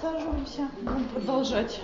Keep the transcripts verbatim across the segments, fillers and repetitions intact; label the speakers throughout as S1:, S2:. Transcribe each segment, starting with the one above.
S1: Присаживаемся, будем продолжать.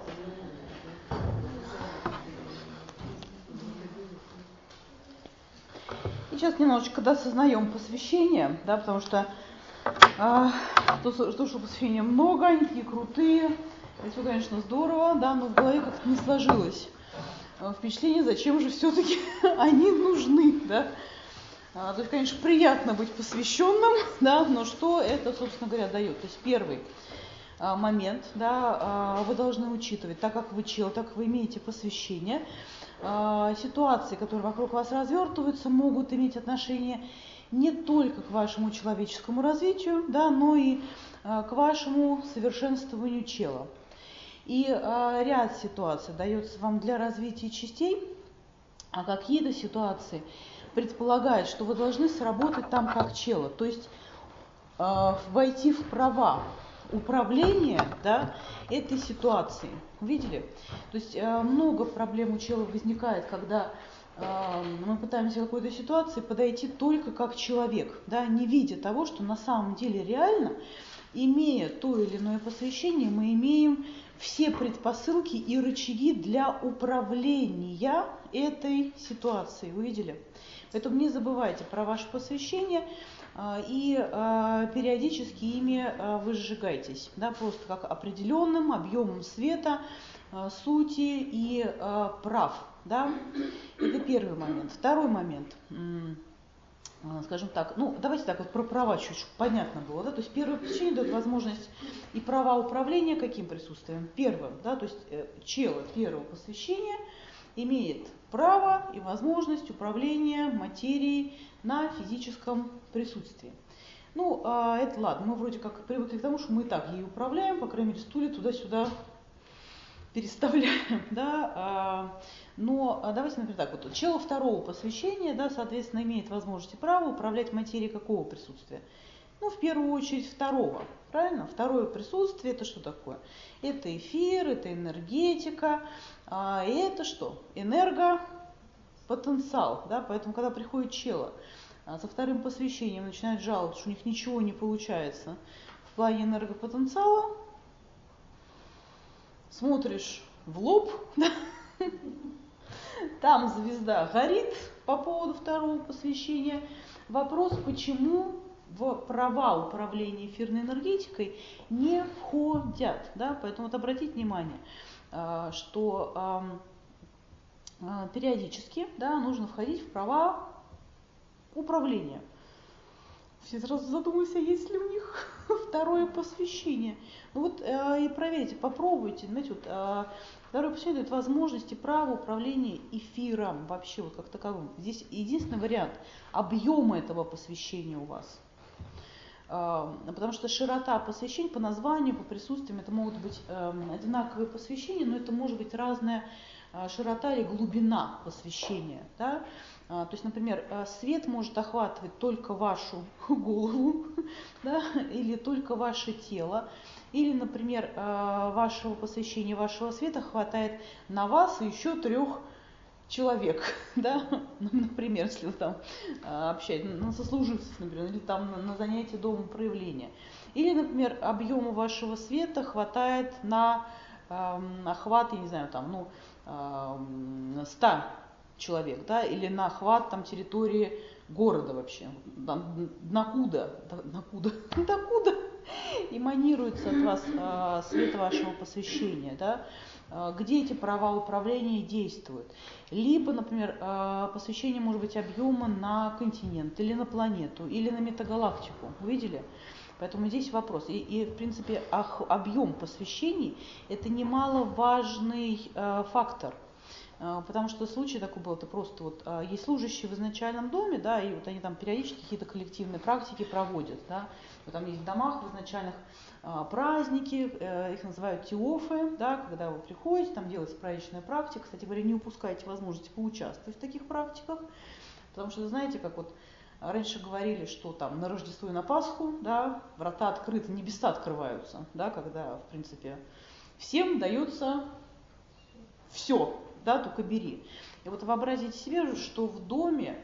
S1: И сейчас немножечко досознаем посвящение, да, потому что э, то, то, что посвящения много, они такие крутые, это все, конечно, здорово, да, но в голове как-то не сложилось э, впечатление, зачем же все-таки они нужны, да. А, то есть, конечно, приятно быть посвященным, да, но что это, собственно говоря, дает? То есть первый а, момент, да, а, вы должны учитывать, так как вы чел, так как вы имеете посвящение, а, ситуации, которые вокруг вас развертываются, могут иметь отношение не только к вашему человеческому развитию, да, но и а, к вашему совершенствованию чела. И а, ряд ситуаций дается вам для развития частей, а какие-то ситуации предполагает, что вы должны сработать там как чело, то есть э, войти в права управления, да, этой ситуацией. Видели? То есть э, много проблем у чела возникает, когда э, мы пытаемся к какой-то ситуации подойти только как человек, да, не видя того, что на самом деле реально, имея то или иное посвящение, мы имеем все предпосылки и рычаги для управления этой ситуацией. Увидели? Поэтому не забывайте про ваше посвящение и периодически ими вы сжигаетесь, да, просто как определенным объемом света, сути и прав. Да? Это первый момент. Второй момент. Скажем так, ну давайте так вот про права чуть-чуть понятно было, да, то есть первое посвящение дает возможность и права управления каким присутствием? Первым, да, то есть чело первого посвящения имеет право и возможность управления материей на физическом присутствии. Ну, это ладно, мы вроде как привыкли к тому, что мы и так ей управляем, по крайней мере, стулья туда-сюда переставляем, да, но давайте, например, так, вот чело второго посвящения, да, соответственно, имеет возможность и право управлять материей какого присутствия? Ну, в первую очередь, второго, правильно? Второе присутствие – это что такое? Это эфир, это энергетика, а это что? Энергопотенциал, да, поэтому, когда приходит чело со вторым посвящением, начинают жаловаться, что у них ничего не получается в плане энергопотенциала, смотришь в лоб, да? Там звезда горит по поводу второго посвящения. Вопрос, почему в права управления эфирной энергетикой не входят. Да? Поэтому вот обратите внимание, что периодически, да, нужно входить в права управления. Все сразу задумались, а есть ли у них второе посвящение. Ну вот э, и проверьте, попробуйте. Знаете, вот, э, второе посвящение дает возможность и право управления эфиром вообще вот как таковым. Здесь единственный вариант объема этого посвящения у вас. Э, потому что широта посвящений по названию, по присутствиям, это могут быть э, одинаковые посвящения, но это может быть разная э, широта или глубина посвящения. Да? То есть, например, свет может охватывать только вашу голову, да, или только ваше тело, или, например, вашего посвящения, вашего света хватает на вас и еще трех человек, да, например, если вы там общаетесь, на сослуживцев, например, или там на занятии дома проявления. Или, например, объема вашего света хватает на э, охват, я не знаю, там, ну, э, ста человек, да, или на охват там территории города вообще, там, накуда, накуда, накуда эманируется от вас э, свет вашего посвящения, да, э, где эти права управления действуют. Либо, например, э, посвящение может быть объема на континент, или на планету, или на метагалактику. Увидели? Поэтому здесь вопрос. И, и в принципе, ах, объем посвящений – это немаловажный э, фактор. Потому что случай такой был, это просто вот есть служащие в изначальном доме, да, и вот они там периодически какие-то коллективные практики проводят, да, вот там есть в домах в изначальных а, праздники, э, их называют теофы, да, когда вы приходите, там делается праздничная практика, кстати говоря, не упускайте возможности поучаствовать в таких практиках, потому что, знаете, как вот раньше говорили, что там на Рождество и на Пасху, да, врата открыты, небеса открываются, да, когда, в принципе, всем дается все. Да, только бери. И вот вообразите себе, что в доме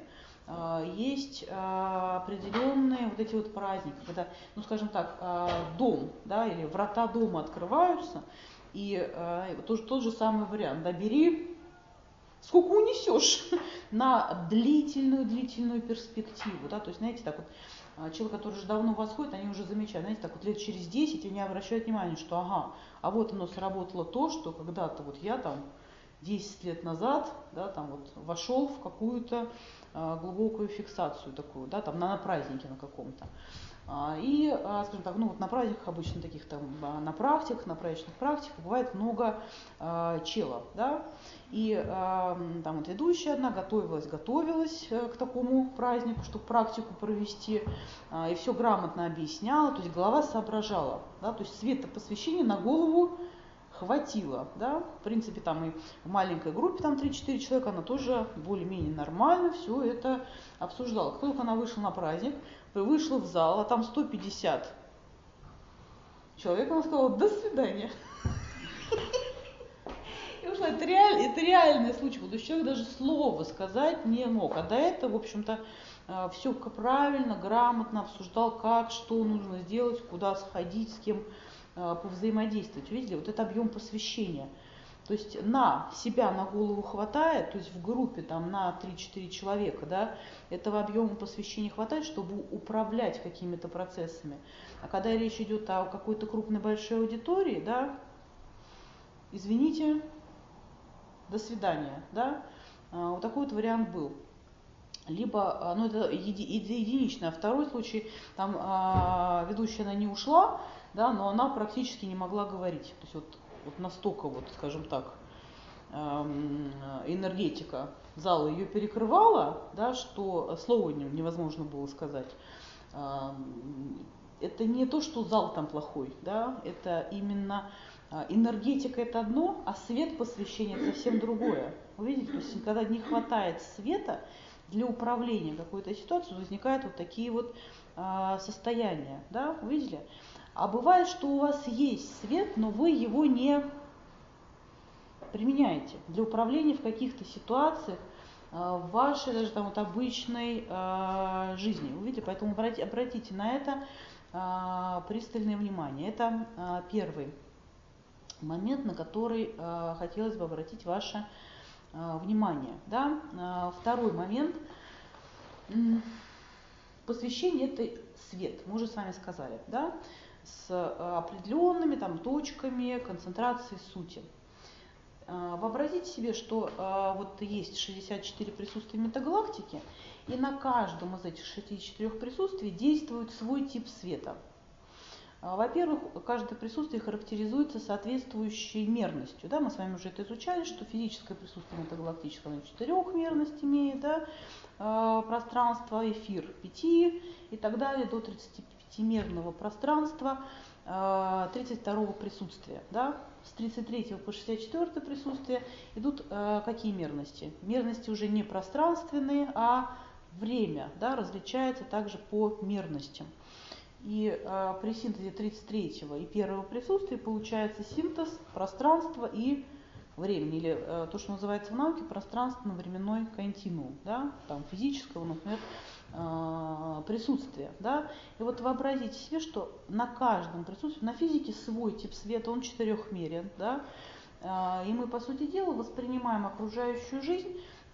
S1: есть определенные вот эти вот праздники, когда, ну скажем так, дом, да, или врата дома открываются, и тот, тот же самый вариант, да, бери сколько унесешь на длительную-длительную перспективу, да, то есть, знаете, так вот, человек, который уже давно восходит, они уже замечают, знаете, так вот лет через десять они обращают внимание, что ага, а вот оно сработало то, что когда-то вот я там десять лет назад, да, там вот вошел в какую-то а, глубокую фиксацию такую, да, там на, на празднике на каком-то. А, и, а, скажем так, ну вот на праздниках обычно таких там, а, на практиках, на праздничных практиках бывает много а, челов, да, и а, там вот ведущая одна готовилась, готовилась к такому празднику, чтобы практику провести, а, и все грамотно объясняла, то есть голова соображала, да, то есть света посвящения на голову хватило, да, в принципе, там и в маленькой группе, там три-четыре человека, она тоже более-менее нормально все это обсуждала. Как только она вышла на праздник, вышла в зал, а там сто пятьдесят человек, она сказала: до свидания. И ушла. Это, реаль, это реальный случай, потому что человек даже слова сказать не мог, а до этого, в общем-то, все правильно, грамотно обсуждал, как, что нужно сделать, куда сходить, с кем повзаимодействовать. Видели, вот это объем посвящения. То есть на себя, на голову хватает, то есть в группе там на три-четыре человека, да, этого объема посвящения хватает, чтобы управлять какими-то процессами. А когда речь идет о какой-то крупной большой аудитории, да, извините, до свидания, да, вот такой вот вариант был. Либо, ну это еди, единичный, а второй случай, там ведущая она не ушла, да, но она практически не могла говорить. То есть вот, вот настолько, вот, скажем так, энергетика зала ее перекрывала, да, что слова невозможно было сказать. Это не то, что зал там плохой, да, это именно энергетика это одно, а свет посвящения это совсем другое. Вы видите, то есть когда не хватает света для управления какой-то ситуацией, возникают вот такие вот состояния, да, увидели? А бывает, что у вас есть свет, но вы его не применяете для управления в каких-то ситуациях в вашей даже там вот обычной э, жизни. Вы видите, поэтому обратите на это э, пристальное внимание. Это э, первый момент, на который э, хотелось бы обратить ваше э, внимание. Да? Э, второй момент. Посвящение – это свет, мы уже с вами сказали, да? С определенными там точками концентрации сути. Вообразите себе, что вот есть шестьдесят четыре присутствия метагалактики, и на каждом из этих шестидесяти четырёх присутствий действует свой тип света. Во-первых, каждое присутствие характеризуется соответствующей мерностью. Да? Мы с вами уже это изучали, что физическое присутствие метагалактическое на четырехмерность имеет, да? Пространство, эфир пяти и так далее, до тридцатипятимерного пространства тридцать второго присутствия. Да? С тридцать третьего по шестьдесят четвёртое присутствие идут э, какие мерности? Мерности уже не пространственные, а время, да, различается также по мерностям. И э, при синтезе тридцать третьего и первого присутствия получается синтез пространства и времени, или э, то, что называется в науке пространственно-временной континуум, да, там физического, например, э, присутствия. Да. И вот вообразите себе, что на каждом присутствии, на физике свой тип света, он четырехмерен, да, э, и мы, по сути дела, воспринимаем окружающую жизнь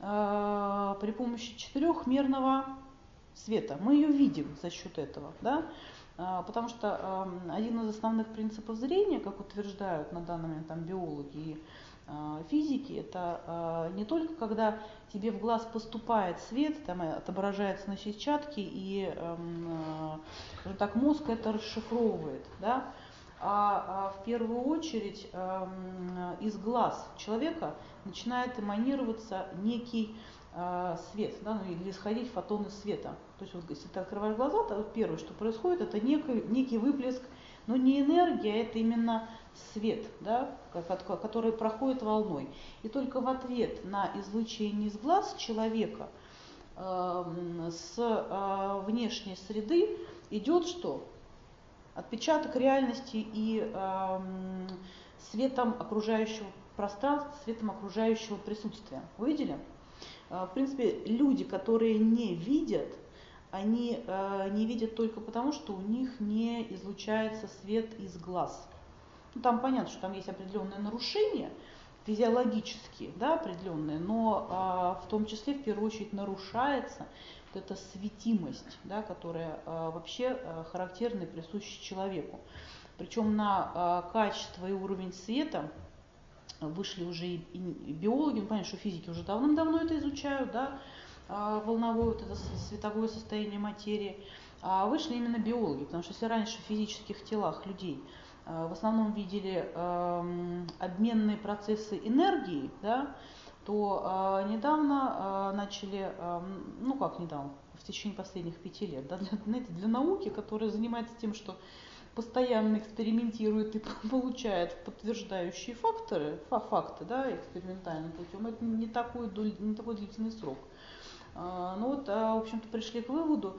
S1: э, при помощи четырехмерного света. Мы ее видим за счет этого, да, потому что один из основных принципов зрения, как утверждают на данный момент там биологи и физики, это не только когда тебе в глаз поступает свет, там отображается на сетчатке, и скажем так, мозг это расшифровывает, да, а в первую очередь из глаз человека начинает эманироваться некий свет, да, ну, или исходить фотоны света. То есть вот, если ты открываешь глаза, то вот первое, что происходит, это некий, некий выплеск, но не энергия, это именно свет, да, который проходит волной. И только в ответ на излучение из глаз человека э, с э, внешней среды идет что? Отпечаток реальности и э, светом окружающего пространства, светом окружающего присутствия. Увидели? в принципе, люди, которые не видят, они не видят только потому, что у них не излучается свет из глаз. Ну, там понятно, что там есть определенные нарушения, физиологические, да, определенные, но а, в том числе в первую очередь нарушается вот эта светимость, да, которая а, вообще а, характерна и присуща человеку. Причем на а, качество и уровень света вышли уже и, и биологи, ну, понятно, что физики уже давным-давно это изучают, да, а, волновое вот это световое состояние материи, а вышли именно биологи, потому что если раньше в физических телах людей в основном видели э, обменные процессы энергии, да, то э, недавно э, начали, э, ну как недавно, в течение последних пяти лет, да, для, знаете, для науки, которая занимается тем, что постоянно экспериментирует и получает подтверждающие факторы, факты, да, экспериментальным путем, это не такой, не такой длительный срок. Ну вот, в общем-то, пришли к выводу,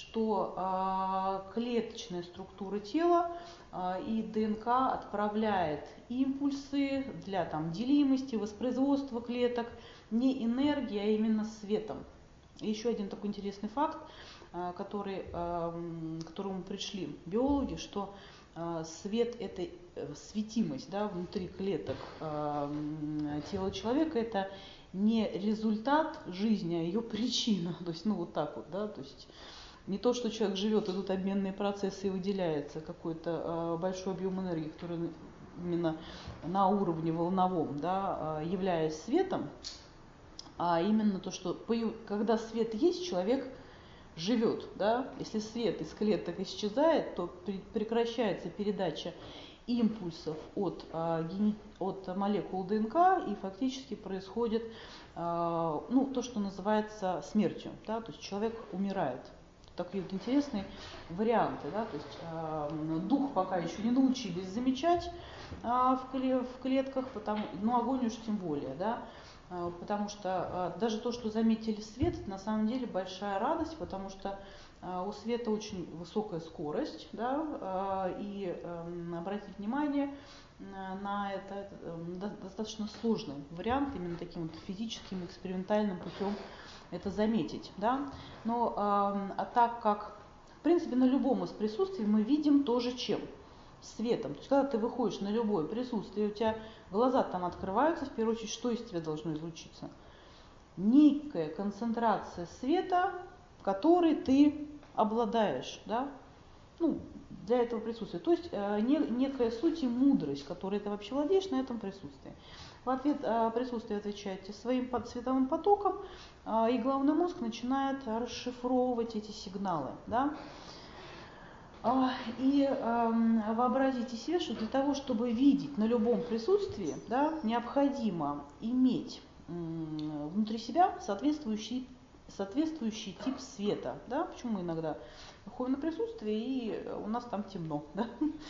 S1: что клеточная структура тела и ДНК отправляет импульсы для там, делимости, воспроизводства клеток, не энергией, а именно светом. И еще один такой интересный факт, который, к которому пришли биологи, что свет – это светимость, да, внутри клеток тела человека, это не результат жизни, а ее причина. То есть, ну вот так вот, да, то есть не то, что человек живет, идут обменные процессы и выделяется какой-то большой объем энергии, который именно на уровне волновом, да, являясь светом, а именно то, что когда свет есть, человек живет, да. Если свет из клеток исчезает, то прекращается передача импульсов от, от молекул ДНК, и фактически происходит ну, то, что называется смертью, да, то есть человек умирает. Такие вот интересные варианты, да, то есть дух пока еще не научились замечать в клетках, потому, ну огонь уж тем более, да, потому что даже то, что заметили свет, это на самом деле большая радость, потому что у света очень высокая скорость, да, и обратите внимание на это, это достаточно сложный вариант, именно таким вот физическим, экспериментальным путем это заметить, да. Но а так как, в принципе, на любом из присутствий мы видим тоже чем? Светом. То есть, когда ты выходишь на любое присутствие, у тебя глаза там открываются, в первую очередь, что из тебя должно излучиться? Некая концентрация света, которой ты обладаешь, да, ну, для этого присутствия. То есть э, не, некая суть и мудрость, которой ты вообще владеешь на этом присутствии. В ответ э, присутствие отвечаете своим под световым потоком, э, и головной мозг начинает расшифровывать эти сигналы, да. И э, вообразите себе, что для того, чтобы видеть на любом присутствии, да, необходимо иметь э, внутри себя соответствующий, соответствующий тип света. Да? Почему мы иногда выходим на присутствие, и у нас там темно. Да?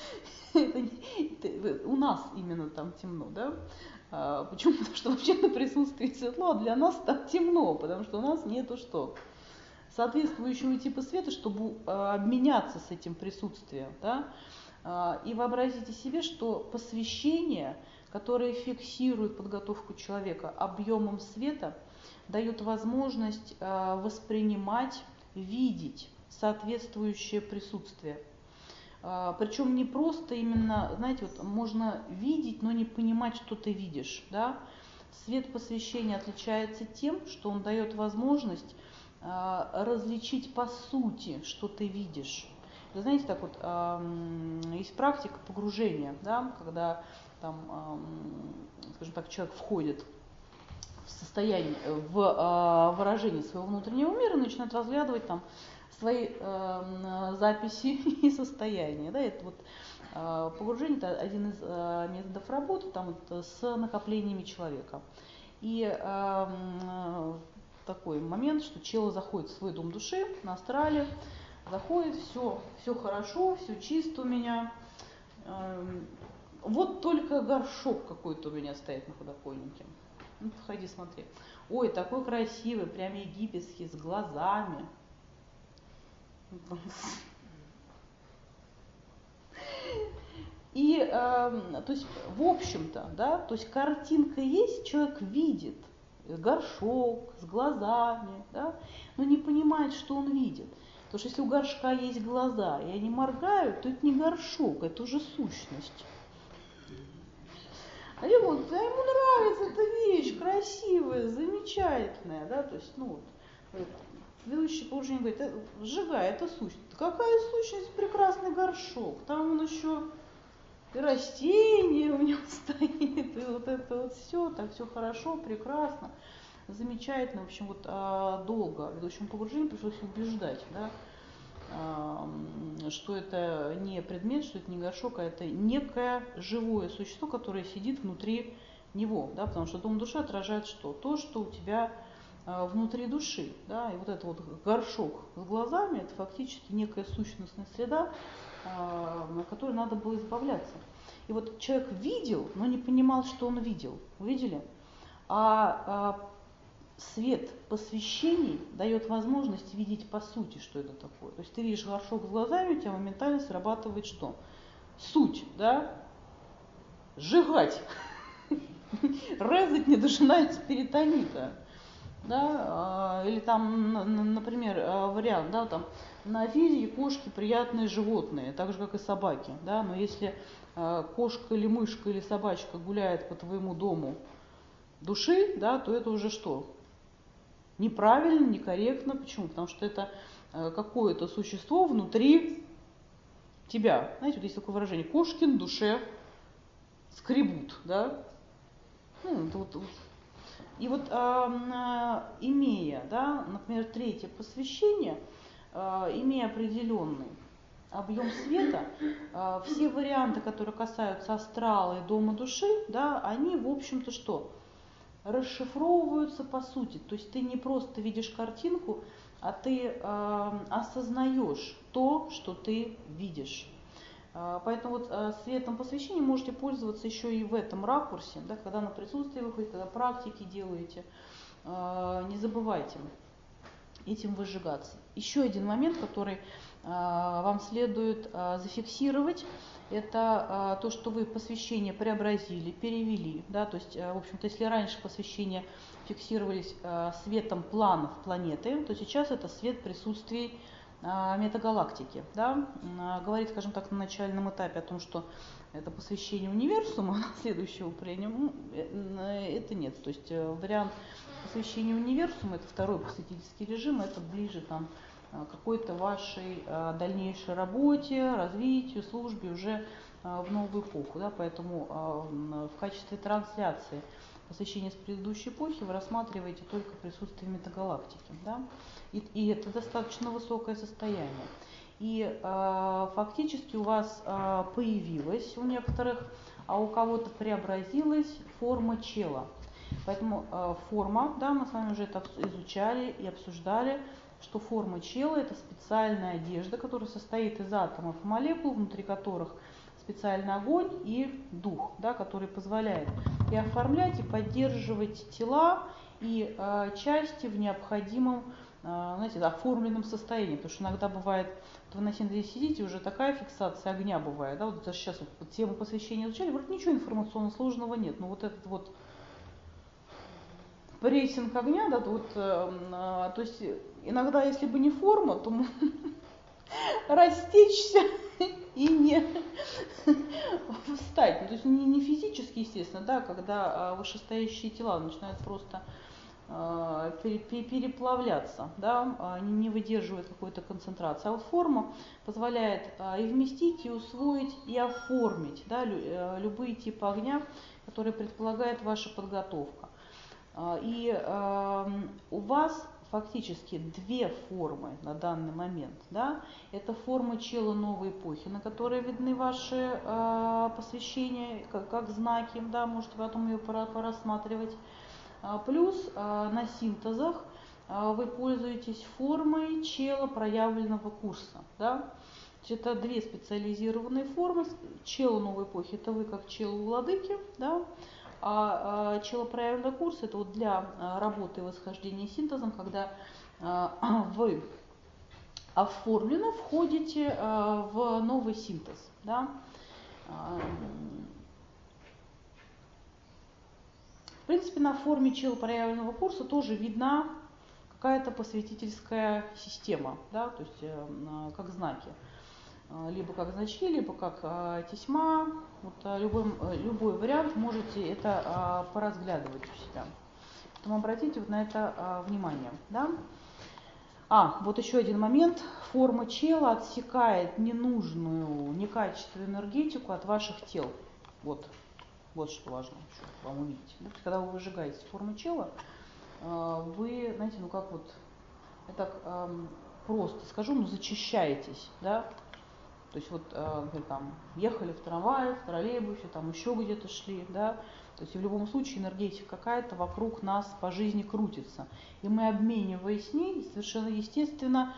S1: У нас именно там темно. Да? Почему? Потому что вообще на присутствии светло, а для нас там темно, потому что у нас нету что? Соответствующего типа света, чтобы э, обменяться с этим присутствием. Да? Э, и вообразите себе, что посвящение, которое фиксирует подготовку человека объемом света, дает возможность э, воспринимать, видеть соответствующее присутствие. Э, причем не просто именно, знаете, вот можно видеть, но не понимать, что ты видишь. Да? Свет посвящения отличается тем, что он дает возможность различить по сути, что ты видишь. Вы знаете, так вот, есть практика погружения, да, когда там, скажем так, человек входит в состояние, в выражение своего внутреннего мира, начинает разглядывать там свои записи и состояния. Да, это вот погружение – это один из методов работы там, вот, с накоплениями человека. И такой момент, что чело заходит в свой дом души на астрале, заходит, все, все хорошо, все чисто у меня. Вот только горшок какой-то у меня стоит на подоконнике. Ну, подходи, смотри. Ой, такой красивый, прям египетский, с глазами. И, э, то есть, в общем-то, да, то есть картинка есть, человек видит, горшок с глазами, да, но не понимает, что он видит. Потому что если у горшка есть глаза, и они моргают, то это не горшок, это уже сущность. А ему, да, ему нравится эта вещь, красивая, замечательная, да, то есть, ну вот, ведущий положение говорит, сжигай, это сущность. Какая сущность, прекрасный горшок, там он еще и растение у него стоит, и вот это вот все, так все хорошо, прекрасно, замечательно. В общем, вот долго ведущему погружению пришлось убеждать, да, что это не предмет, что это не горшок, а это некое живое существо, которое сидит внутри него, да, потому что дом души отражает что? То, что у тебя внутри души, да, и вот этот вот горшок с глазами, это фактически некая сущностная среда, на которой надо было избавляться. И вот человек видел, но не понимал, что он видел. Увидели? А, а свет посвящений дает возможность видеть по сути, что это такое. То есть ты видишь горшок с глазами, у тебя моментально срабатывает что? Суть, да? Сжигать. Резать, не дожиная спиритонита. Да? Или там, например, вариант, да, там, на физике кошки приятные животные, так же, как и собаки. Да? Но если кошка или мышка или собачка гуляет по твоему дому души, да, то это уже что? Неправильно, некорректно. Почему? Потому что это какое-то существо внутри тебя. Знаете, вот есть такое выражение: кошкин душе скребут, да? Ну, это вот, вот. И вот э, имея, да, например, третье посвящение, э, имея определенный объем света, э, все варианты, которые касаются астрала и дома души, да, они, в общем-то, что? Расшифровываются по сути. То есть ты не просто видишь картинку, а ты э, осознаешь то, что ты видишь. Э, поэтому вот э, светом посвящения можете пользоваться еще и в этом ракурсе, да, когда на присутствие выходите, когда практики делаете. Э, не забывайте этим выжигаться. Еще один момент, который э, вам следует э, зафиксировать, это э, то, что вы посвящение преобразили, перевели. Да, то есть, э, в общем-то, если раньше посвящения фиксировались э, светом планов планеты, то сейчас это свет присутствий э, метагалактики. Да? Э, говорить, скажем так, на начальном этапе о том, что это посвящение универсума, следующего приема, это нет. То есть э, вариант посвящения универсума, это второй посвятительский режим, это ближе там какой-то вашей э, дальнейшей работе, развитию, службе уже э, в новую эпоху. Да? Поэтому э, в качестве трансляции посвящения с предыдущей эпохи вы рассматриваете только присутствие метагалактики. Да? И, и это достаточно высокое состояние. И э, фактически у вас э, появилась у некоторых, а у кого-то преобразилась форма чела. Поэтому э, форма, да, мы с вами уже это изучали и обсуждали, что форма чела – это специальная одежда, которая состоит из атомов и молекул, внутри которых специальный огонь и дух, да, который позволяет и оформлять, и поддерживать тела и э, части в необходимом, э, знаете, оформленном состоянии. Потому что иногда бывает, вот вы на синтезе сидите, уже такая фиксация огня бывает. Да, вот сейчас вот тему посвящения изучали, вроде ничего информационно сложного нет, но вот этот вот прессинг огня, да, вот, э, то есть иногда, если бы не форма, то растечься и не встать. Ну, то есть не, не физически, естественно, да, когда вышестоящие тела начинают просто э, переплавляться, да, они не выдерживают какой-то концентрации. А вот форма позволяет э, и вместить, и усвоить, и оформить, да, любые типы огня, которые предполагает ваша подготовка. И э, у вас фактически две формы на данный момент. Да? Это форма чела новой эпохи, на которой видны ваши э, посвящения как, как знаки, да, можете потом ее порассматривать. Плюс э, на синтезах э, вы пользуетесь формой чела проявленного курса. Да? Это две специализированные формы. Чела новой эпохи – это вы как чел у владыки, да? А челопроявленный курс – это вот для работы и восхождения синтезом, когда вы оформленно входите в новый синтез. Да? В принципе, на форме чел проявленного курса тоже видна какая-то посвятительская система, да, то есть э, как знаки. Либо как значки, либо как э, тесьма. Вот, э, любой, э, любой вариант можете это э, поразглядывать у себя. Поэтому обратите вот на это э, внимание. Да? А, вот еще один момент. Форма чела отсекает ненужную, некачественную энергетику от ваших тел. Вот, вот что важно еще вам увидеть. Да? Когда вы выжигаете форму чела, э, вы, знаете, ну как вот, я так э, просто скажу, ну зачищаетесь, да? То есть вот, например, там, ехали в трамвае, в троллейбусе, там еще где-то шли, да, то есть в любом случае энергетика какая-то вокруг нас по жизни крутится. И мы, обмениваясь с ней, совершенно естественно,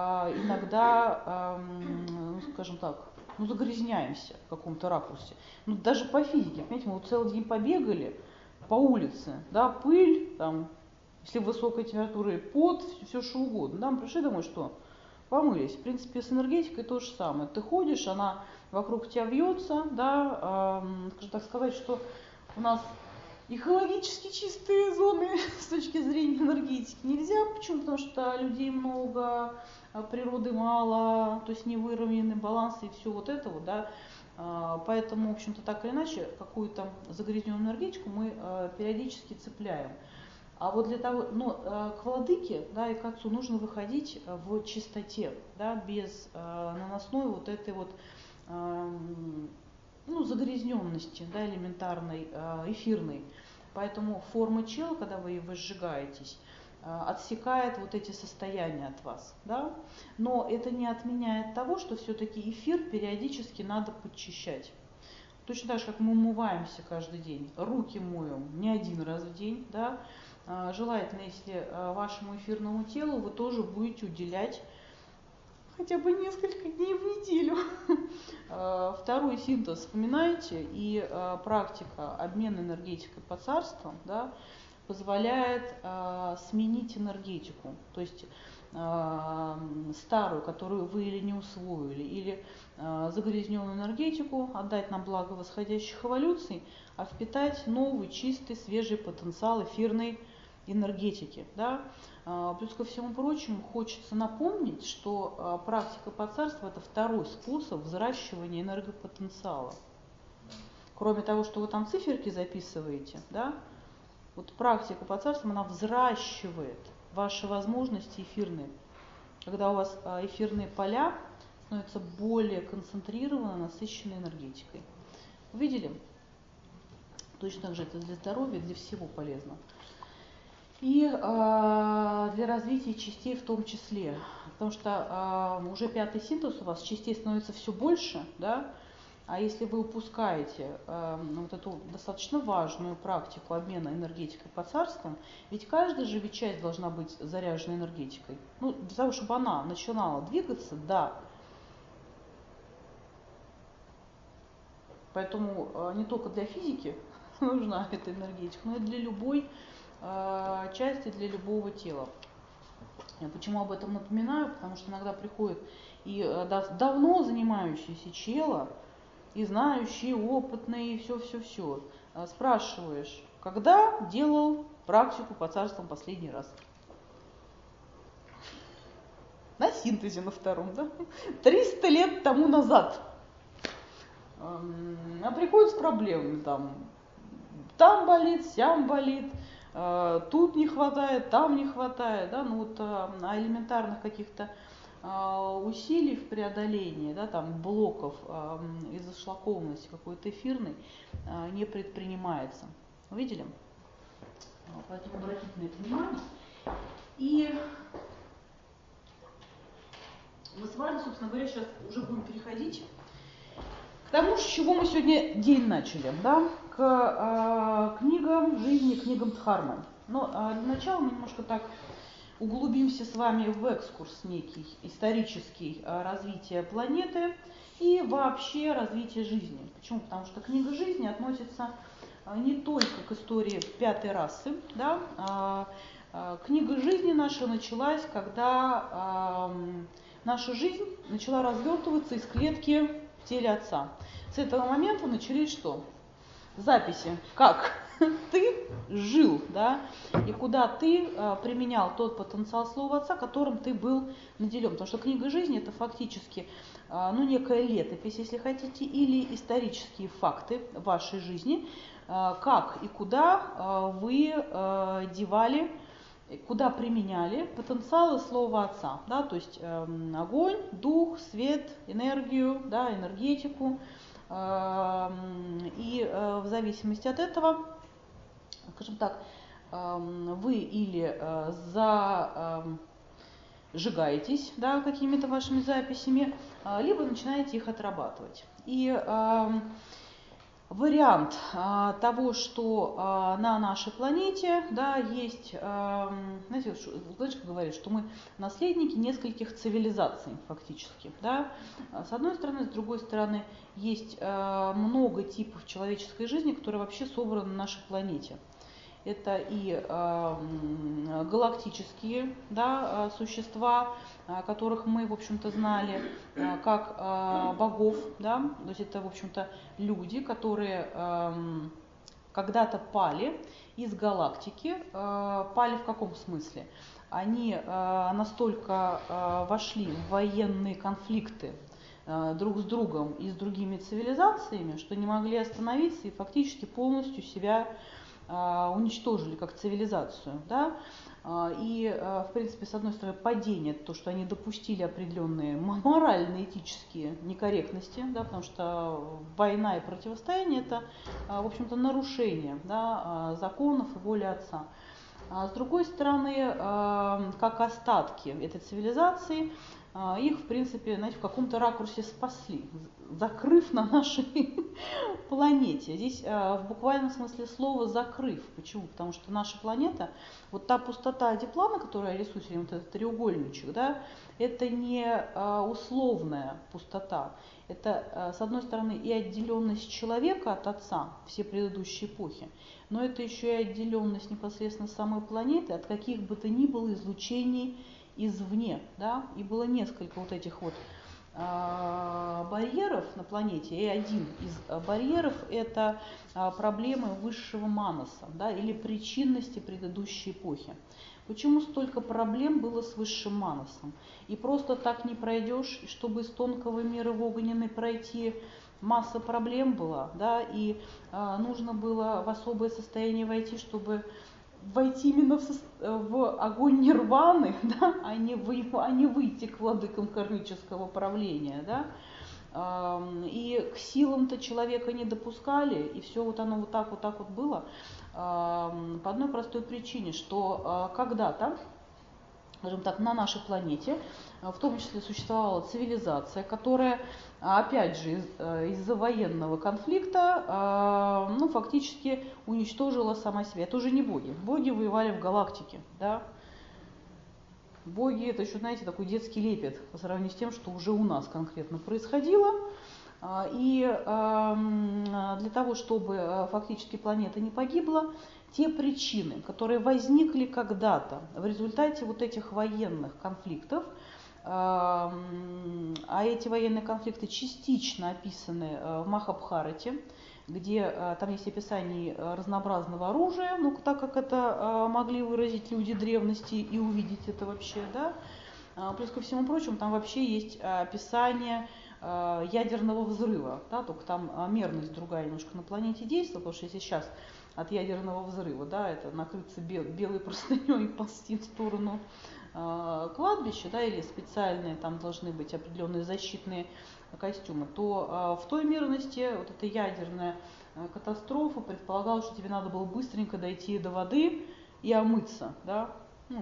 S1: иногда, ну, скажем так, ну, загрязняемся в каком-то ракурсе. Ну, даже по физике, понимаете, мы вот целый день побегали по улице, да, пыль, там, если высокая температура, пот, все что угодно, да, мы пришли домой, что? Помылись. В принципе, с энергетикой то же самое. Ты ходишь, она вокруг тебя вьется, да, э, так сказать, что у нас экологически чистые зоны с точки зрения энергетики нельзя. Почему? Потому что людей много, природы мало, то есть невыровненный баланс и все вот это вот, да. Э, поэтому, в общем-то, так или иначе, какую-то загрязненную энергетику мы э, периодически цепляем. А вот для того, ну, к владыке, да, и к отцу нужно выходить в чистоте, да, без э, наносной вот этой вот, э, ну, загрязненности, да, элементарной, э, эфирной. Поэтому форма чела, когда вы вы сжигаетесь, э, отсекает вот эти состояния от вас, да. Но это не отменяет того, что все-таки эфир периодически надо подчищать. Точно так же, как мы умываемся каждый день, руки моем не один раз в день, да. Желательно, если вашему эфирному телу вы тоже будете уделять хотя бы несколько дней в неделю. Второй синтез вспоминайте, и практика обмена энергетикой по царствам, да, позволяет сменить энергетику. То есть старую, которую вы или не усвоили, или загрязненную энергетику отдать на благо восходящих эволюций, а впитать новый, чистый, свежий потенциал эфирной энергетики. Да? Плюс ко всему прочему хочется напомнить, что практика по царству – это второй способ взращивания энергопотенциала. Кроме того, что вы там циферки записываете, да, вот практика по царству, она взращивает ваши возможности эфирные. Когда у вас эфирные поля становятся более концентрированно, насыщенной энергетикой. Увидели? Точно так же это для здоровья, для всего полезно. И э, для развития частей в том числе. Потому что э, уже пятый синтез у вас, частей становится все больше, да? А если вы упускаете э, вот эту достаточно важную практику обмена энергетикой по царствам, ведь каждая же ведь часть должна быть заряжена энергетикой. Ну, для того, чтобы она начинала двигаться, да. Поэтому э, не только для физики нужна эта энергетика, но и для любой э, части, для любого тела. Я почему об этом напоминаю? Потому что иногда приходит и э, дав давно занимающийся чело, и знающий, опытный, и все-все-все. Спрашиваешь, когда делал практику по царствам последний раз? На синтезе на втором, да? триста лет тому назад. А приходят с проблемами, там, там болит, сям болит, тут не хватает, там не хватает, да, ну вот а элементарных каких-то усилий в преодолении, да, там, блоков э, из-за шлакованности какой-то эфирной э, не предпринимается. Увидели? Поэтому обратите на это внимание. И мы с вами, собственно говоря, сейчас уже будем переходить к тому, с чего мы сегодня день начали, да, к э, книгам жизни, книгам Дхармы. Но э, для начала мы немножко так углубимся с вами в экскурс некий исторический развития планеты и вообще развития жизни. Почему? Потому что книга жизни относится не только к истории пятой расы. Да? Книга жизни наша началась, когда наша жизнь начала развертываться из клетки в теле отца. С этого момента начались что? Записи. Как ты жил, да, и куда ты а, применял тот потенциал слова отца, которым ты был наделен. Потому что книга жизни это фактически а, ну, некая летопись, если хотите, или исторические факты вашей жизни, а, как и куда а, вы а, девали, куда применяли потенциалы слова отца, да, то есть э, огонь, дух, свет, энергию, да, энергетику, э, и э, в зависимости от этого, скажем так, э, вы или э, зажигаетесь, да, какими-то вашими записями, э, либо начинаете их отрабатывать. И э, вариант а, того, что а, на нашей планете, да, есть, а, знаете, Лэчка говорит, что мы наследники нескольких цивилизаций фактически, да, с одной стороны, с другой стороны, есть а, много типов человеческой жизни, которые вообще собраны на нашей планете. Это и э, галактические, да, существа, которых мы, в общем-то, знали э, как э, богов, да, то есть это, в общем-то, люди, которые э, когда-то пали из галактики. Э, пали в каком смысле? Они э, настолько э, вошли в военные конфликты э, друг с другом и с другими цивилизациями, что не могли остановиться и фактически полностью себя уничтожили как цивилизацию, да, и, в принципе, с одной стороны, падение, то, что они допустили определенные морально-этические некорректности, да, потому что война и противостояние – это, в общем-то, нарушение, да, законов и воли отца. А с другой стороны, как остатки этой цивилизации, их, в принципе, знаете, в каком-то ракурсе спасли, закрыв на нашей планете. Здесь в буквальном смысле слова закрыв. Почему? Потому что наша планета, вот та пустота диплома, которую я рисую, вот этот треугольничек, да, это не условная пустота. Это, с одной стороны, и отделенность человека от отца все предыдущие эпохи, но это еще и отделенность непосредственно самой планеты от каких бы то ни было излучений извне, да, и было несколько вот этих вот э, барьеров на планете, и один из барьеров это э, проблемы высшего маноса, да, или причинности предыдущей эпохи. Почему столько проблем было с высшим маносом? И просто так не пройдешь, и чтобы из тонкого мира в огненный пройти, масса проблем была, да, и э, нужно было в особое состояние войти, чтобы войти именно в, в огонь нирваны, да, а, не вы, а не выйти к владыкам кармического правления, да. И к силам-то человека не допускали, и все вот оно вот так вот так вот было по одной простой причине, что когда-то, скажем так, на нашей планете в том числе существовала цивилизация, которая, опять же, из, из-за военного конфликта, ну, фактически уничтожила сама себя. Это уже не боги. Боги воевали в галактике, да. Боги – это еще, знаете, такой детский лепет по сравнению с тем, что уже у нас конкретно происходило. И для того, чтобы фактически планета не погибла, те причины, которые возникли когда-то в результате вот этих военных конфликтов, а эти военные конфликты частично описаны в Махабхарате, где там есть описание разнообразного оружия, ну, так как это могли выразить люди древности и увидеть это вообще, да. Плюс ко всему прочему, там вообще есть описание ядерного взрыва, да, только там мерность другая немножко на планете действует, потому что если сейчас от ядерного взрыва, да, это накрыться бел, белой простыней и ползти в сторону э, кладбища, да, или специальные там должны быть определенные защитные костюмы, то э, в той мерности вот эта ядерная э, катастрофа предполагала, что тебе надо было быстренько дойти до воды и омыться, да, ну,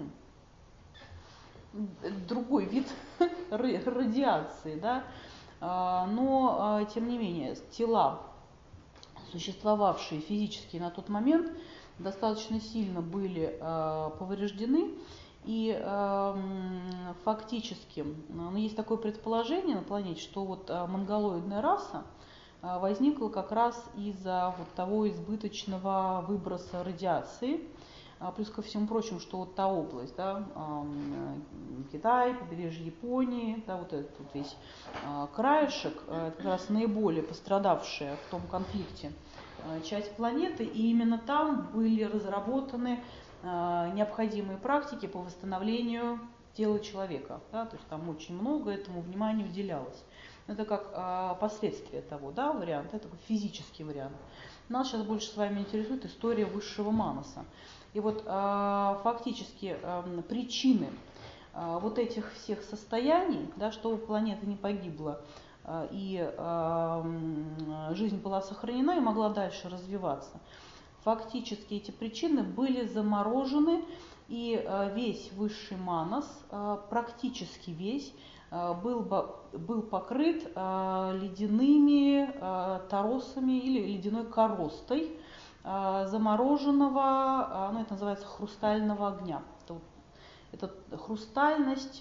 S1: другой вид радиации, да, но тем не менее тела, существовавшие физически на тот момент, достаточно сильно были повреждены, и фактически, ну, есть такое предположение на планете, что вот монголоидная раса возникла как раз из-за вот того избыточного выброса радиации. Плюс ко всему прочему, что вот та область, да, Китай, побережье Японии, да, вот этот вот весь краешек, это как раз наиболее пострадавшая в том конфликте часть планеты, и именно там были разработаны необходимые практики по восстановлению тела человека. Да, то есть там очень много этому внимания уделялось. Это как последствие того, да, вариант, это такой физический вариант. Нас сейчас больше с вами интересует история высшего манаса. И вот фактически причины вот этих всех состояний, да, чтобы планета не погибла, и жизнь была сохранена и могла дальше развиваться. Фактически эти причины были заморожены, и весь высший манас, практически весь, был, был покрыт ледяными торосами или ледяной коростой замороженного, ну, это называется хрустального огня. Это хрустальность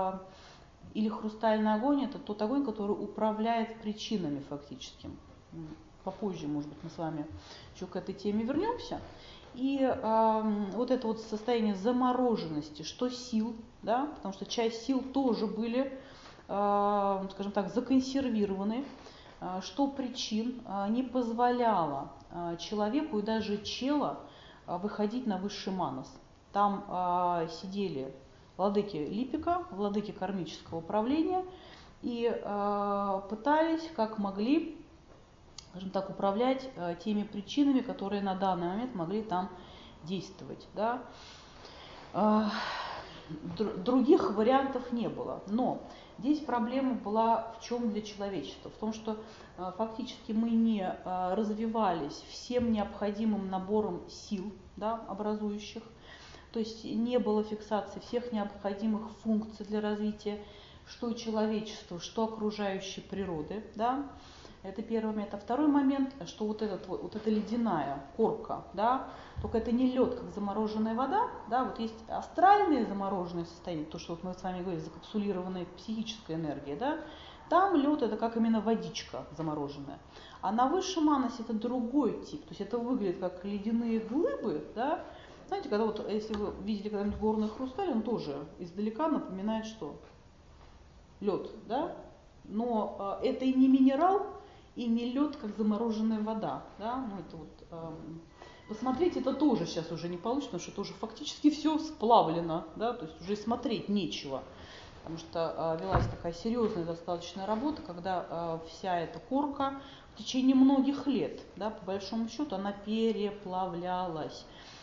S1: или хрустальный огонь, это тот огонь, который управляет причинами фактически. Попозже, может быть, мы с вами еще к этой теме вернемся. И э, вот это вот состояние замороженности, что сил, да, потому что часть сил тоже были, э, скажем так, законсервированы, э, что причин э, не позволяло э, человеку и даже чело э, выходить на высший манас. Там э, сидели владыки Липика, владыки кармического управления, и э, пытались, как могли, скажем так, управлять э, теми причинами, которые на данный момент могли там действовать. Да. Э, др- других вариантов не было. Но здесь проблема была в чем для человечества? В том, что э, фактически мы не э, развивались всем необходимым набором сил, да, образующих. То есть не было фиксации всех необходимых функций для развития что человечества, что окружающей природы. Да? Это первый момент. А второй момент, что вот, этот, вот эта ледяная корка, да, только это не лед, как замороженная вода. Да? Вот есть астральные замороженные состояния, то, что вот мы с вами говорили, закапсулированная психическая энергия. Да? Там лед это как именно водичка замороженная. А на высшем манасе это другой тип. То есть это выглядит как ледяные глыбы, да? Знаете, когда вот, если вы видели когда-нибудь горный хрусталь, он тоже издалека напоминает что? Лед, да? Но э, это и не минерал, и не лед, как замороженная вода, да? Ну, это вот, э, посмотреть это тоже сейчас уже не получится, потому что это уже фактически все сплавлено, да? То есть уже смотреть нечего. Потому что э, велась такая серьезная достаточно работа, когда э, вся эта корка в течение многих лет, да, по большому счету, она переплавлялась.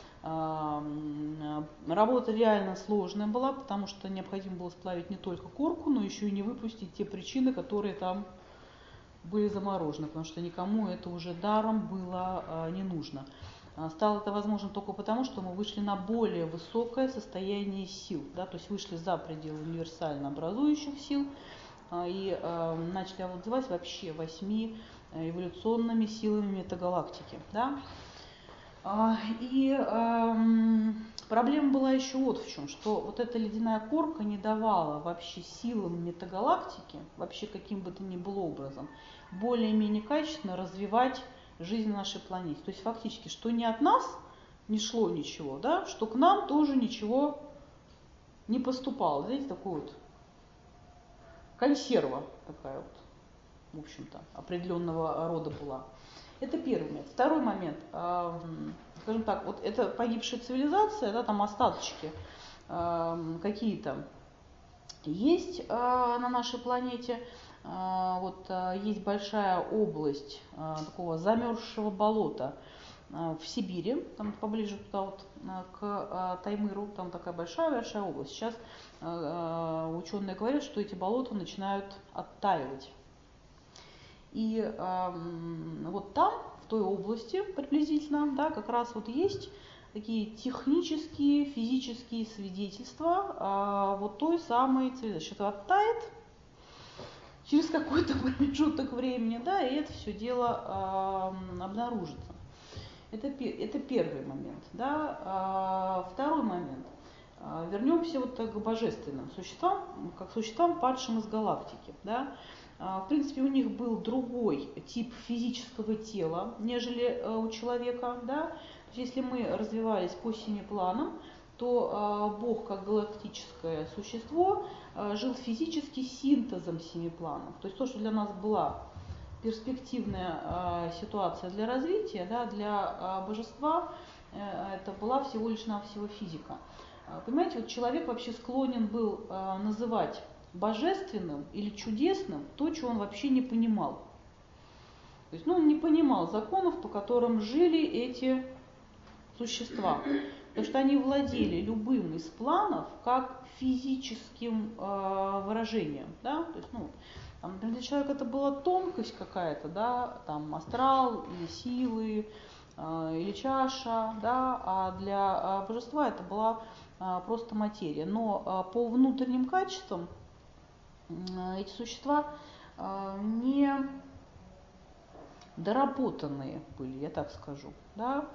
S1: Работа реально сложная была, потому что необходимо было сплавить не только корку, но еще и не выпустить те причины, которые там были заморожены, потому что никому это уже даром было не нужно. Стало это возможно только потому, что мы вышли на более высокое состояние сил, да, то есть вышли за пределы универсально образующих сил и начали овладевать вообще восьми эволюционными силами метагалактики. Да. И э, проблема была еще вот в чем, что вот эта ледяная корка не давала вообще силам метагалактики, вообще каким бы то ни было образом, более-менее качественно развивать жизнь на нашей планете. То есть фактически, что не от нас не шло ничего, да, что к нам тоже ничего не поступало. Знаете, такой вот консерва такая вот, в общем-то, определенного рода была. Это первый момент. Второй момент, э, скажем так, вот это погибшая цивилизация, да, там остаточки э, какие-то есть э, на нашей планете. Э, вот э, есть большая область э, такого замерзшего болота э, в Сибири, там поближе туда вот э, к э, Таймыру, там такая большая-большая область. Сейчас э, ученые говорят, что эти болота начинают оттаивать. И э, вот там, в той области приблизительно, да, как раз вот есть такие технические, физические свидетельства э, вот той самой цивилизации. Что-то оттает через какой-то промежуток времени, да, и это все дело э, обнаружится. Это, это первый момент. Да. А второй момент. Вернемся вот к божественным существам, как существам, падшим из галактики. Да. В принципе, у них был другой тип физического тела, нежели у человека. Да? То есть, если мы развивались по семи планам, то Бог, как галактическое существо, жил физически синтезом семи планов. То есть то, что для нас была перспективная э, ситуация для развития, да, для э, божества э, это была всего лишь навсего физика. Э, понимаете, вот человек вообще склонен был э, называть божественным или чудесным то, чего он вообще не понимал. То есть, ну, он не понимал законов, по которым жили эти существа. Потому что они владели любым из планов как физическим э, выражением. Да? То есть, ну, там, для человека это была тонкость какая-то, да, там астрал или силы, э, или чаша, да, а для э, божества это была э, просто материя. Но э, по внутренним качествам э, эти существа э, не доработанные были, я так скажу. Да?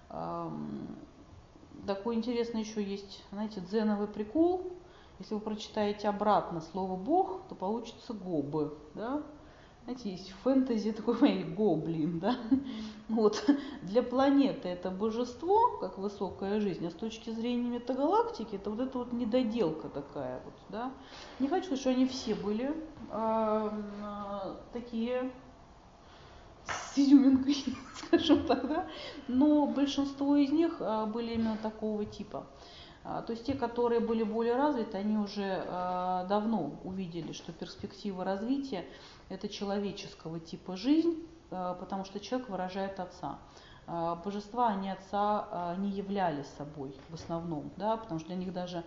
S1: Такой интересный еще есть, знаете, дзеновый прикол. Если вы прочитаете обратно слово «бог», то получится «гобы». Да? Знаете, есть в фэнтези такой гоблин. Да? Вот. Для планеты это божество, как высокая жизнь, а с точки зрения метагалактики это вот эта вот недоделка такая. Вот, да? Не хочу сказать, что они все были э, э, такие с изюминкой, скажем так, да? Но большинство из них были именно такого типа. То есть те, которые были более развиты, они уже давно увидели, что перспектива развития – это человеческого типа жизнь, потому что человек выражает Отца. Божества, они Отца не являли собой в основном, да? Потому что для них даже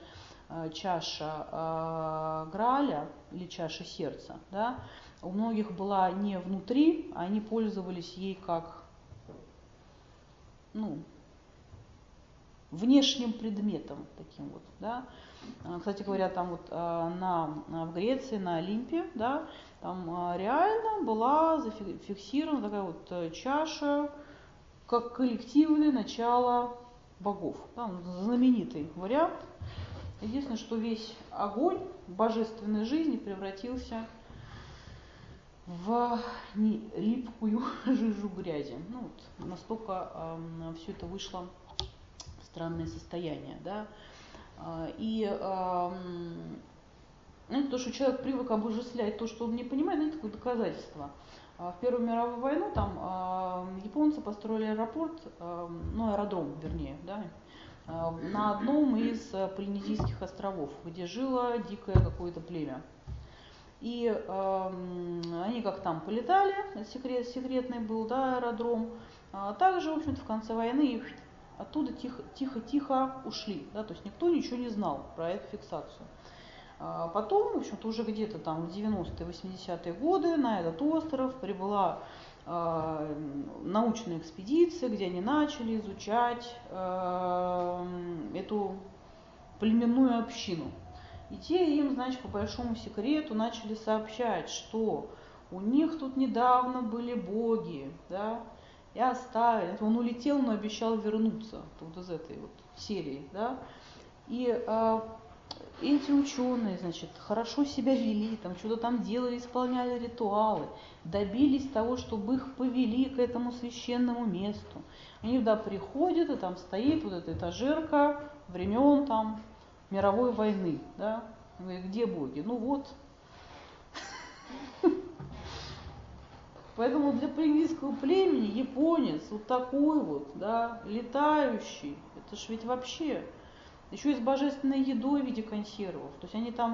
S1: чаша Грааля или чаша сердца, да, у многих была не внутри, а они пользовались ей как, ну, внешним предметом таким вот, да. Кстати говоря, там вот на, в Греции, на Олимпе, да, там реально была зафиксирована такая вот чаша, как коллективное начало богов. Да, знаменитый вариант. Единственное, что весь огонь божественной жизни превратился в липкую жижу грязи. Ну, вот, настолько э, все это вышло в странное состояние. Да? И э, ну, то, что человек привык обожествлять то, что он не понимает, это такое доказательство. В Первую мировую войну там э, японцы построили аэропорт, э, ну аэродром, вернее, да, э, на одном из Полинезийских островов, где жило дикое какое-то племя. И э, они как там полетали, секрет, секретный был, да, аэродром. А также, в общем-то, в конце войны оттуда тихо-тихо ушли, да, то есть никто ничего не знал про эту фиксацию. А потом, в общем-то, уже где-то там в девяностые, восьмидесятые годы на этот остров прибыла э, научная экспедиция, где они начали изучать э, эту племенную общину. И те им, значит, по большому секрету начали сообщать, что у них тут недавно были боги, да, и оставили. Он улетел, но обещал вернуться, вот из этой вот серии, да. И э, эти ученые, значит, хорошо себя вели, там что-то там делали, исполняли ритуалы, добились того, чтобы их повели к этому священному месту. Они туда приходят, и там стоит вот эта этажерка времен там мировой войны, да, говорит, где боги? Ну вот. Поэтому для полинезийского племени японец вот такой вот, да, летающий, это ж ведь вообще, еще и с божественной едой в виде консервов, то есть они там,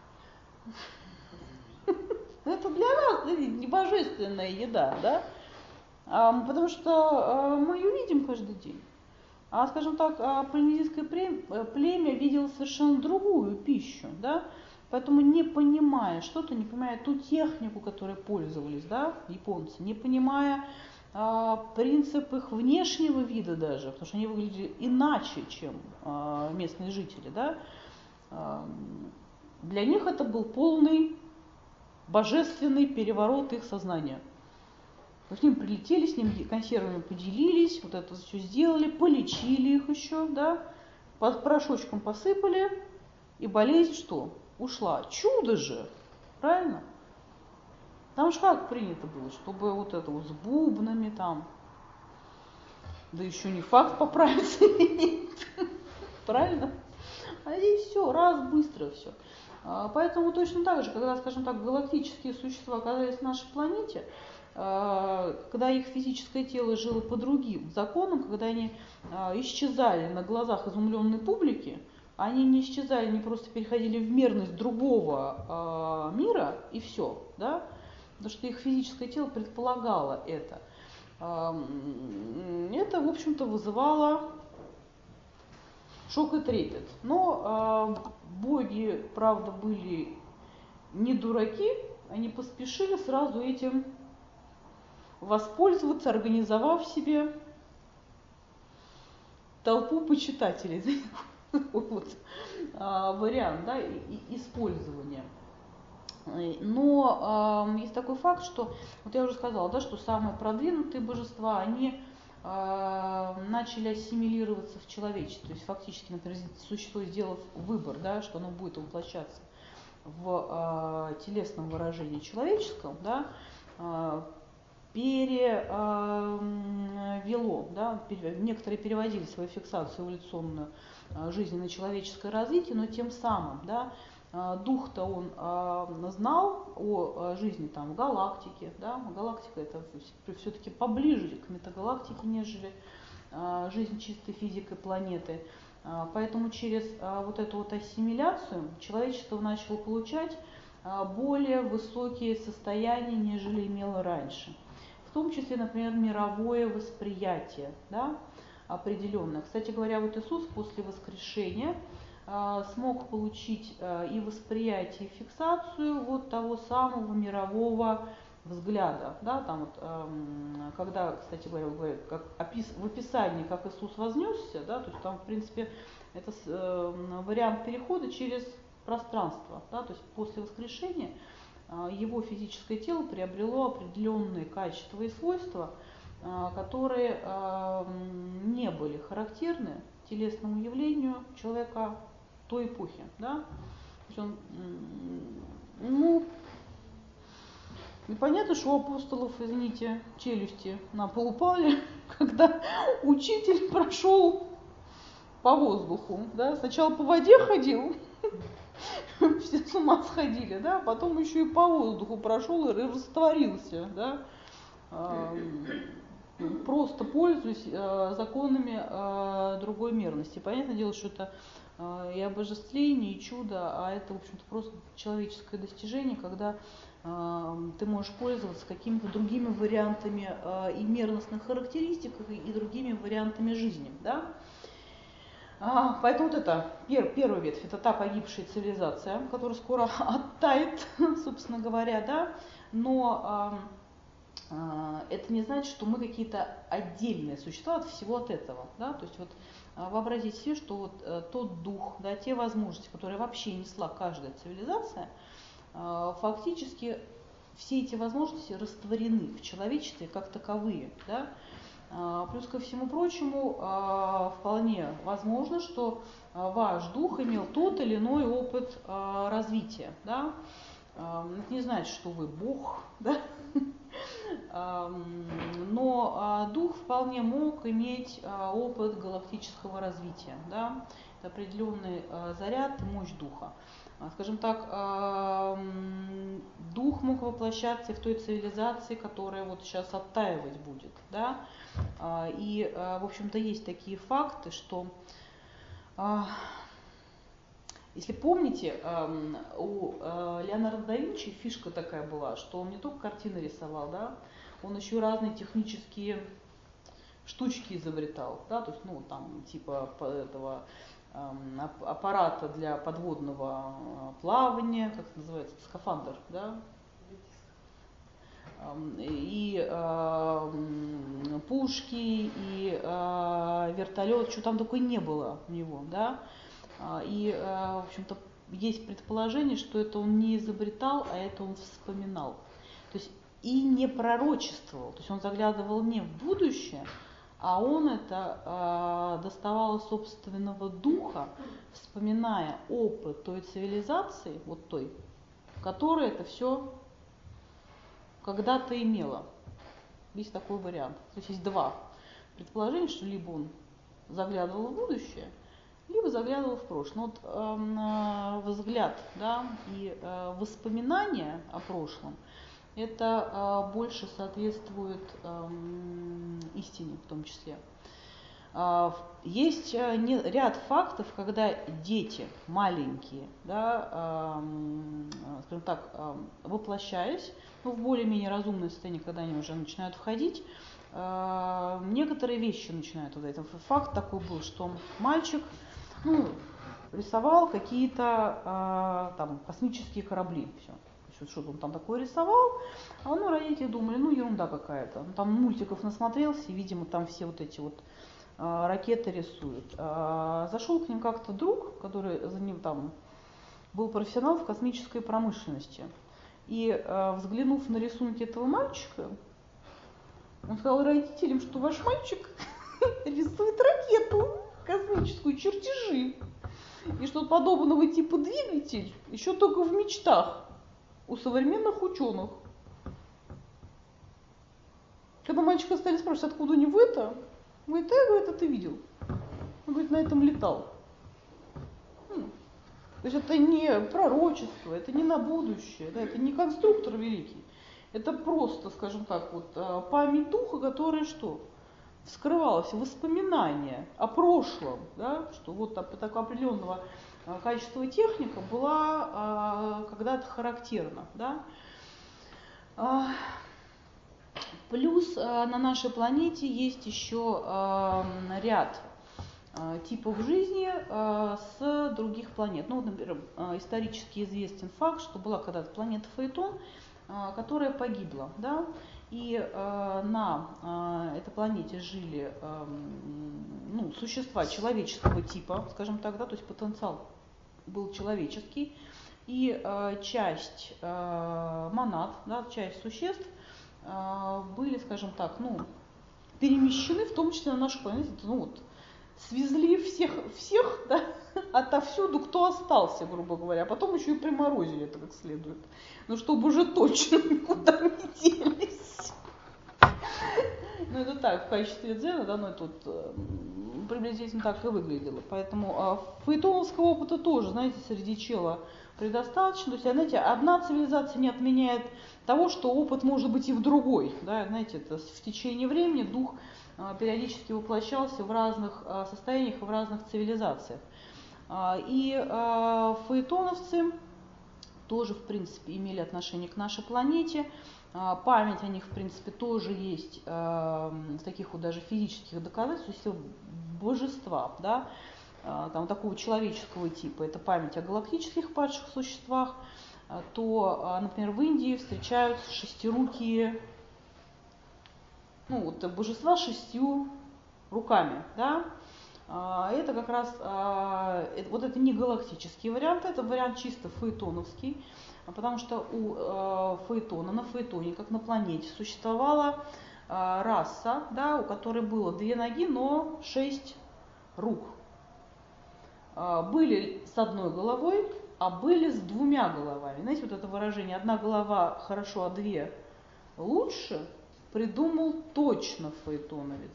S1: это для нас не божественная еда, да, потому что мы ее видим каждый день. А, скажем так, полинезийское племя видело совершенно другую пищу, да, поэтому не понимая что-то, не понимая ту технику, которой пользовались, да, японцы, не понимая а, принцип их внешнего вида даже, потому что они выглядели иначе, чем а, местные жители, да, а, для них это был полный божественный переворот их сознания. К ним прилетели, с ним консервами поделились, вот это все сделали, полечили их еще, да, под порошочком посыпали, и болезнь что? Ушла. Чудо же, правильно? Там же как принято было, чтобы вот это вот с бубнами там, да еще не факт поправиться или нет, правильно? А здесь все, раз, быстро все. Поэтому точно так же, когда, скажем так, галактические существа оказались на нашей планете, когда их физическое тело жило по другим законам, когда они исчезали на глазах изумленной публики, они не исчезали, они просто переходили в мерность другого мира и все, да? Потому что их физическое тело предполагало это. Это, в общем-то, вызывало шок и трепет. Но боги, правда, были не дураки, они поспешили сразу этим воспользоваться, организовав себе толпу почитателей. Вот, а, вариант, да, и, и использования. Но э, есть такой факт, что, вот я уже сказала, да, что самые продвинутые божества, они э, начали ассимилироваться в человечество. То есть фактически, например, существо, сделав выбор, да, что оно будет воплощаться в э, телесном выражении человеческом, да, э, перевело, да, некоторые переводили свою фиксацию эволюционную жизни на человеческое развитие, но тем самым, да, дух-то он знал о жизни там в галактике, да, галактика это все-таки поближе к метагалактике, нежели жизнь чистой физикой планеты. Поэтому через вот эту вот ассимиляцию человечество начало получать более высокие состояния, нежели имело раньше. В том числе, например, мировое восприятие, да, определенное. Кстати говоря, вот Иисус после воскрешения э, смог получить э, и восприятие, и фиксацию вот того самого мирового взгляда. Да, там вот, э, когда, кстати говоря, говорят, как опис, в описании, как Иисус вознесся, да, то есть там, в принципе, это э, вариант перехода через пространство. Да, то есть после воскрешения его физическое тело приобрело определенные качества и свойства, которые не были характерны телесному явлению человека той эпохи. Да? То есть он, ну, и понятно, что у апостолов, извините, челюсти на пол упали, когда учитель прошел по воздуху. Да? Сначала по воде ходил, все с ума сходили, да, потом еще и по воздуху прошел и растворился, да, просто пользуясь законами другой мерности. Понятное дело, что это и обожествление, и чудо, а это, в общем-то, просто человеческое достижение, когда ты можешь пользоваться какими-то другими вариантами и мерностных характеристик, и другими вариантами жизни, да. А, поэтому вот это пер, первая ветвь, это та погибшая цивилизация, которая скоро оттает, собственно говоря, да, но а, а, это не значит, что мы какие-то отдельные существа от всего от этого, да, то есть вот а, вообразите себе, что вот а, тот дух, да, те возможности, которые вообще несла каждая цивилизация, а, фактически все эти возможности растворены в человечестве как таковые, да. Плюс ко всему прочему, вполне возможно, что ваш дух имел тот или иной опыт развития. Да? Это не значит, что вы Бог, да? Но дух вполне мог иметь опыт галактического развития. Да? Это определенный заряд, мощь духа. Скажем так, дух мог воплощаться и в той цивилизации, которая вот сейчас оттаивать будет. Да? И, в общем-то, есть такие факты, что, если помните, у Леонардо да Винчи фишка такая была, что он не только картины рисовал, да, он еще и разные технические штучки изобретал, да, то есть, ну, там, типа этого аппарата для подводного плавания, как это называется, скафандр, да, и э, пушки, и э, вертолет, что там такое не было у него, да, и, э, в общем-то, есть предположение, что это он не изобретал, а это он вспоминал, то есть и не пророчествовал, то есть он заглядывал не в будущее, а он это э, доставал из собственного духа, вспоминая опыт той цивилизации, вот той, которая это все когда-то имела. Есть такой вариант. То есть есть два предположения, что либо он заглядывал в будущее, либо заглядывал в прошлое. Вот э, взгляд, да, и э, воспоминания о прошлом, это больше соответствует истине в том числе. Есть ряд фактов, когда дети маленькие, да, скажем так, воплощаясь, ну, в более-менее разумное состояние, когда они уже начинают входить, некоторые вещи начинают вот этим. Факт такой был, что мальчик, ну, рисовал какие-то там космические корабли, все. Что-то он там такое рисовал, а ну, родители думали, ну, ерунда какая-то. Он там мультиков насмотрелся, и, видимо, там все вот эти вот а, ракеты рисуют. А, зашел к ним как-то друг, который за ним там был профессионал в космической промышленности. И, а, взглянув на рисунки этого мальчика, он сказал родителям, что ваш мальчик рисует ракету космическую, чертежи. И что подобного типа двигатель еще только в мечтах у современных ученых. Когда мальчика стали спрашивать, откуда у него это, он говорит, я, говорит, это ты видел. Он говорит, на этом летал. Ну, то есть это не пророчество, это не на будущее, да, это не конструктор великий. Это просто, скажем так, вот память духа, которая что? Вскрывалось воспоминание о прошлом, да, что вот такого определенного качества техника была а, когда-то характерна. Да. А, плюс а, на нашей планете есть еще а, ряд а, типов жизни а, с других планет. Ну, например, а, исторически известен факт, что была когда-то планета Фаэтон, а, которая погибла. Да. И э, на э, этой планете жили э, ну, существа человеческого типа, скажем так, да, то есть потенциал был человеческий. И э, часть э, монад, да, часть существ э, были, скажем так, ну, перемещены, в том числе на нашу планету. Ну, вот, свезли всех, всех да, отовсюду, кто остался, грубо говоря. А потом еще и приморозили это как следует. Ну, чтобы уже точно никуда не делись. Ну, это так, в качестве дзена, да, ну, тут э, приблизительно так и выглядело. Поэтому э, фаэтоновского опыта тоже, знаете, среди чела предостаточно. То есть, знаете, одна цивилизация не отменяет того, что опыт может быть и в другой. Да, знаете, это в течение времени дух э, периодически воплощался в разных э, состояниях и в разных цивилизациях. Э, и э, фаэтоновцы тоже, в принципе, имели отношение к нашей планете. Память о них, в принципе, тоже есть э, в таких вот даже физических доказательствах, если божества, да, э, там, такого человеческого типа, это память о галактических падших существах, э, то, э, например, в Индии встречаются шестирукие, ну, вот, божества с шестью руками, да. Э, это как раз, э, вот это не галактический вариант, это вариант чисто фаэтоновский. Потому что у э, Фаэтона, на Фаэтоне, как на планете, существовала э, раса, да, у которой было две ноги, но шесть рук. Э, были с одной головой, а были с двумя головами. Знаете, вот это выражение «одна голова хорошо, а две лучше» придумал точно фаэтоновец.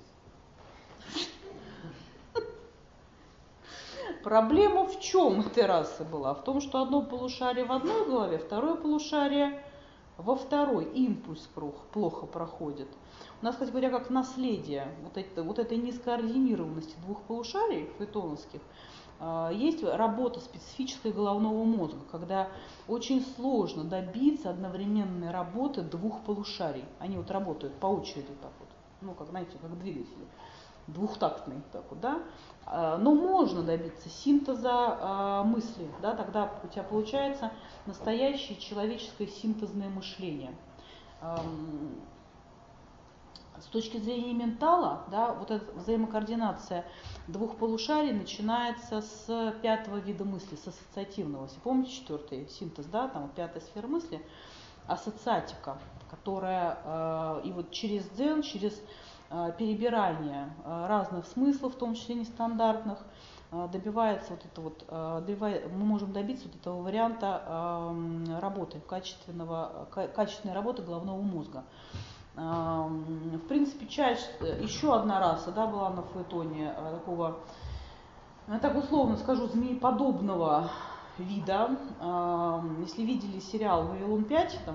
S1: Проблема в чем этой расы была? В том, что одно полушарие в одной голове, второе полушарие во второй. Импульс плохо проходит. У нас, кстати говоря, как наследие вот, это, вот этой нескоординированности двух полушарий фаэтоновских, есть работа специфической головного мозга, когда очень сложно добиться одновременной работы двух полушарий. Они вот работают по очереди так вот, ну, как, знаете, как двигатели. Двухтактный, так вот, да, но можно добиться синтеза э, мысли, да, тогда у тебя получается настоящее человеческое синтезное мышление. Эм, с точки зрения ментала, да, вот эта взаимокоординация двух полушарий начинается с пятого вида мысли, с ассоциативного. Если помните четвертый синтез, да, там пятая сфера мысли, ассоциатика, которая э, и вот через дзен, через перебирание разных смыслов, в том числе нестандартных, добивается вот это вот, мы можем добиться вот этого варианта работы, качественного, качественной работы головного мозга. В принципе, часть, еще одна раса, да, была на Фаэтоне такого, так условно скажу, змееподобного вида. Если видели сериал «Вавилон пять», там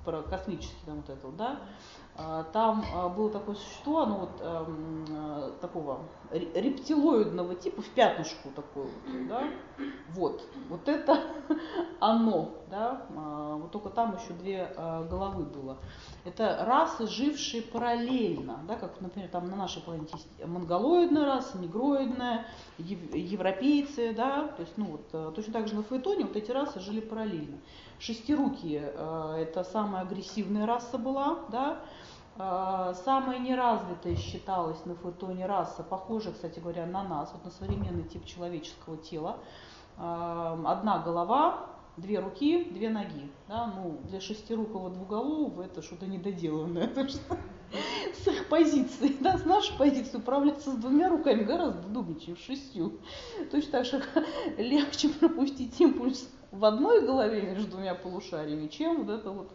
S1: про космический там вот это, да, там было такое существо, оно вот э, такого рептилоидного типа, в пятнышку такое, вот, да, вот, вот это оно, да, вот только там еще две головы было. Это расы, жившие параллельно, да, как, например, там на нашей планете есть монголоидная раса, негроидная, европейцы, да, то есть, ну вот, точно так же на Фаэтоне вот эти расы жили параллельно. Шестирукие – это самая агрессивная раса была, да. Самая неразвитая считалась на Фаэтоне раса, похожая, кстати говоря, на нас, вот на современный тип человеческого тела. Одна голова, две руки, две ноги. Да? Ну, для шестирукого двуголового это что-то недоделанное. Это что с их позиции, да, с нашей позиции управляться с двумя руками гораздо удобнее, чем с шестью. Точно так же легче пропустить импульс в одной голове между двумя полушариями, чем вот это вот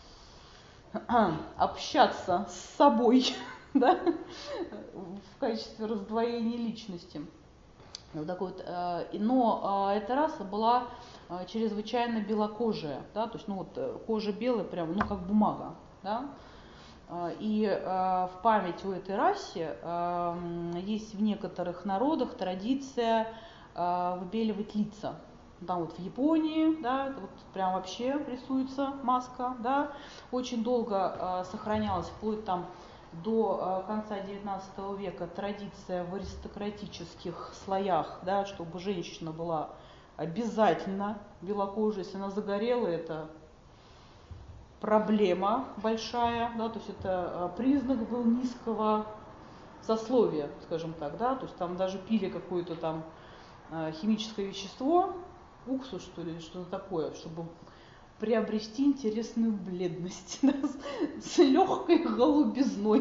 S1: общаться с собой, да, в качестве раздвоения личности. Вот такой вот, но эта раса была чрезвычайно белокожая, да, то есть, ну вот кожа белая, прям, ну как бумага, да. И в память о этой расе есть в некоторых народах традиция выбеливать лица. Там вот в Японии, да, вот прям вообще рисуется маска, да, очень долго э, сохранялась, вплоть там до э, конца девятнадцатого века традиция в аристократических слоях, да, чтобы женщина была обязательно белокожей, если она загорела, это проблема большая, да, то есть это э, признак был низкого сословия, скажем так, да, то есть там даже пили какое-то там э, химическое вещество, уксус, что ли, что-то такое, чтобы приобрести интересную бледность, да, с, с легкой голубизной.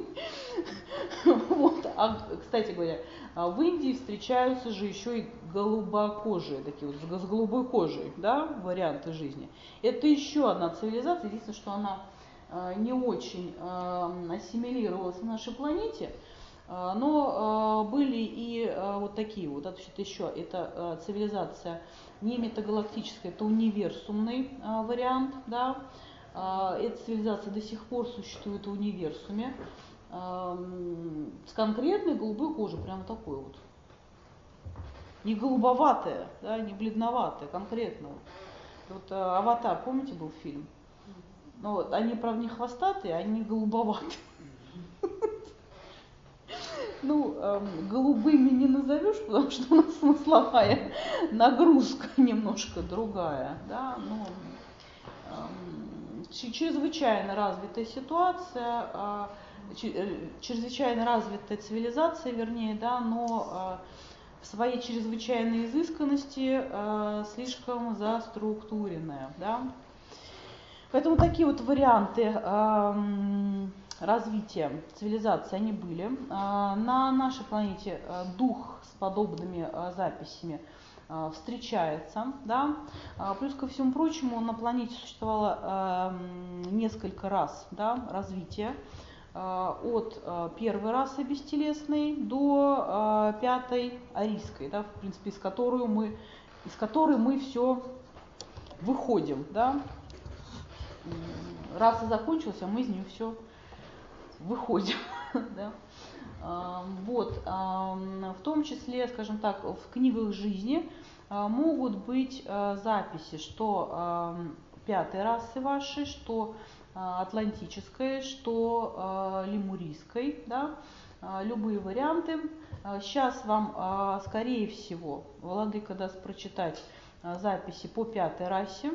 S1: Вот. А, кстати говоря, в Индии встречаются же еще и голубокожие, такие вот с голубой кожей, да, варианты жизни. Это еще одна цивилизация, единственное, что она не очень ассимилировалась на нашей планете, но были и вот такие вот, да, то есть это еще, это цивилизация не метагалактическая, это универсумный вариант, да, эта цивилизация до сих пор существует в универсуме, с конкретной голубой кожей, прямо такой вот, не голубоватая, да, не бледноватая, конкретно. Вот «Аватар», помните, был фильм? Ну, вот, они, правда, не хвостатые, они голубоватые. Ну, эм, голубыми не назовешь, потому что у нас смысловая нагрузка немножко другая, да, но эм, чрезвычайно развитая ситуация, э, чрезвычайно развитая цивилизация, вернее, да, но э, в своей чрезвычайной изысканности э, слишком заструктуренная, да. Поэтому такие вот варианты э, развития цивилизации они были. На нашей планете дух с подобными записями встречается, да. Плюс ко всему прочему на планете существовало несколько рас, да, развития. От первой расы бестелесной до пятой арийской, да, в принципе, из которой мы, из которой мы все выходим, да. Раса закончилась, а мы из нее все выходим. Да? Вот. В том числе, скажем так, в книгах жизни могут быть записи, что пятой расы вашей, что атлантической, что лемурийской, да? Любые варианты. Сейчас вам, скорее всего, владыка даст прочитать записи по пятой расе.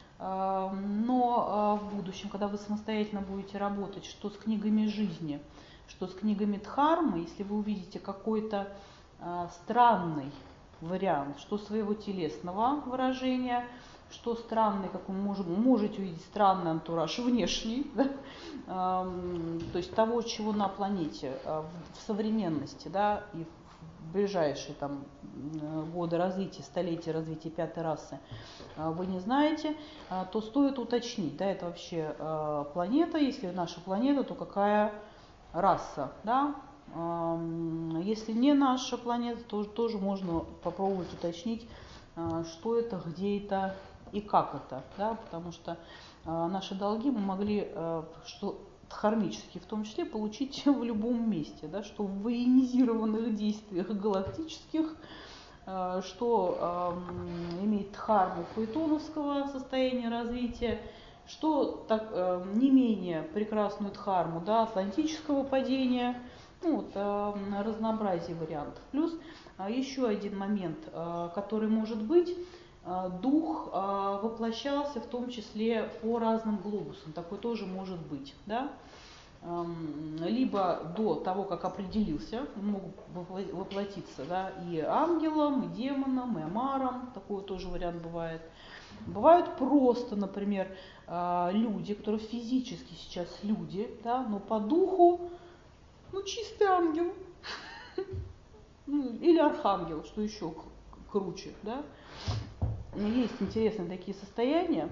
S1: Но в будущем, когда вы самостоятельно будете работать, что с книгами жизни, что с книгами Дхармы, если вы увидите какой-то странный вариант, что своего телесного выражения, что странный, как вы можете увидеть, странный антураж внешний, да, то есть того, чего на планете в современности, да, и в ближайшие там годы развития, столетия развития пятой расы вы не знаете, то стоит уточнить, да, это вообще планета, если наша планета, то какая раса, да, если не наша планета, то тоже можно попробовать уточнить, что это, где это и как это, да, потому что наши долги мы могли, что дхармически в том числе, получить в любом месте, да, что в военизированных действиях галактических, что э, имеет дхарму платоновского состояния развития, что так, э, не менее прекрасную дхарму, да, атлантического падения, ну, вот, э, разнообразие вариантов. Плюс э, еще один момент, э, который может быть, э, дух э, воплощался в том числе по разным глобусам, такой тоже может быть, да. Либо до того, как определился, могут воплотиться, да, и ангелом, и демоном, и амаром, такой тоже вариант бывает. Бывают просто, например, люди, которые физически сейчас люди, да, но по духу, ну, чистый ангел, или архангел, что еще круче, да. Есть интересные такие состояния.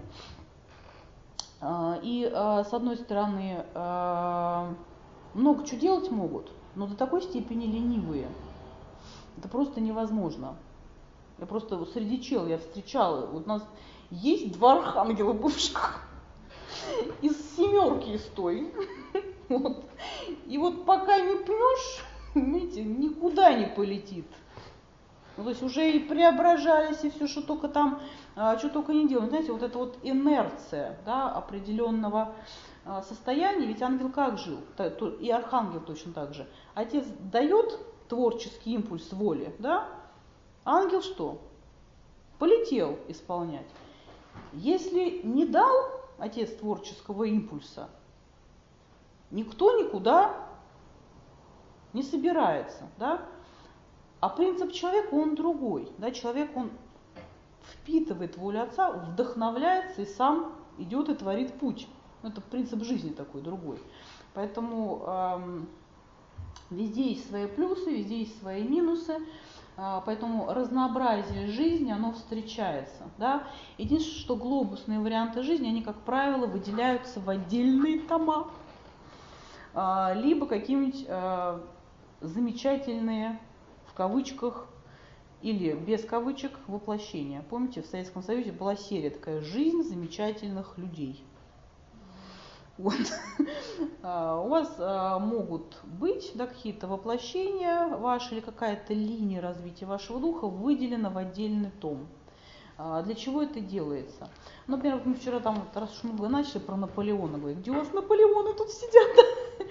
S1: И, с одной стороны, много чего делать могут, но до такой степени ленивые. Это просто невозможно. Я просто среди чел я встречала, вот у нас есть два архангела бывших из семерки из той. Вот. И вот пока не пнешь, видите, никуда не полетит. Ну, то есть уже и преображались, и все, что только там, что только не делают. Знаете, вот эта вот инерция, да, определенного состояния, ведь ангел как жил? И архангел точно так же. Отец дает творческий импульс воли, да? Ангел что? Полетел исполнять. Если не дал отец творческого импульса, никто никуда не собирается, да? А принцип человека, он другой. Да? Человек, он впитывает волю отца, вдохновляется и сам идет и творит путь. Это принцип жизни такой, другой. Поэтому э, везде есть свои плюсы, везде есть свои минусы. Э, поэтому разнообразие жизни, оно встречается. Да? Единственное, что глобусные варианты жизни, они, как правило, выделяются в отдельные тома. Э, либо какие-нибудь э, замечательные, в кавычках или без кавычек, воплощения. Помните, в Советском Союзе была серия такая «Жизнь замечательных людей». Вот. У вас могут быть, да, какие-то воплощения ваши или какая-то линия развития вашего духа выделена в отдельный том. Для чего это делается? Ну, например, мы вчера там, раз уж мы начали про Наполеона говорить, где у вас Наполеоны тут сидят?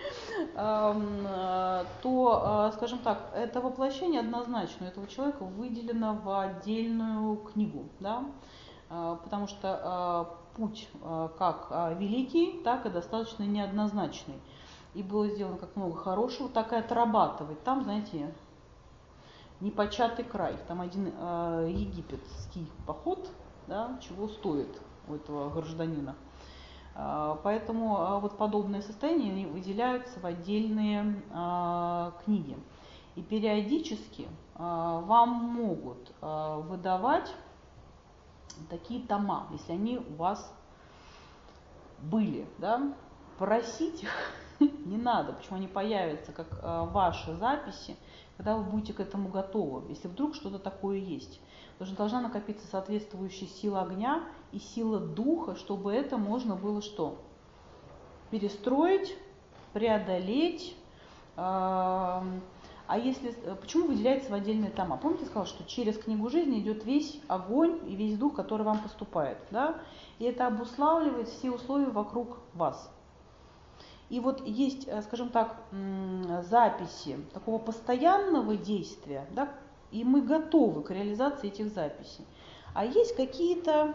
S1: То, скажем так, это воплощение однозначно этого человека выделено в отдельную книгу, да? Потому что путь как великий, так и достаточно неоднозначный. И было сделано как много хорошего, так и отрабатывать. Там, знаете, непочатый край. Там один египетский поход, да, чего стоит у этого гражданина. Поэтому вот подобные состояния выделяются в отдельные а, книги. И периодически а, вам могут а, выдавать такие тома, если они у вас были. Да? Просить их не надо, почему они появятся как а, ваши записи, когда вы будете к этому готовы, если вдруг что-то такое есть. Потому что должна накопиться соответствующая сила огня и сила духа, чтобы это можно было что? Перестроить, преодолеть. А если, почему выделяется в отдельные тома? Помните, я сказала, что через книгу жизни идет весь огонь и весь дух, который вам поступает. Да? И это обуславливает все условия вокруг вас. И вот есть, скажем так, записи такого постоянного действия, да, и мы готовы к реализации этих записей. А есть какие-то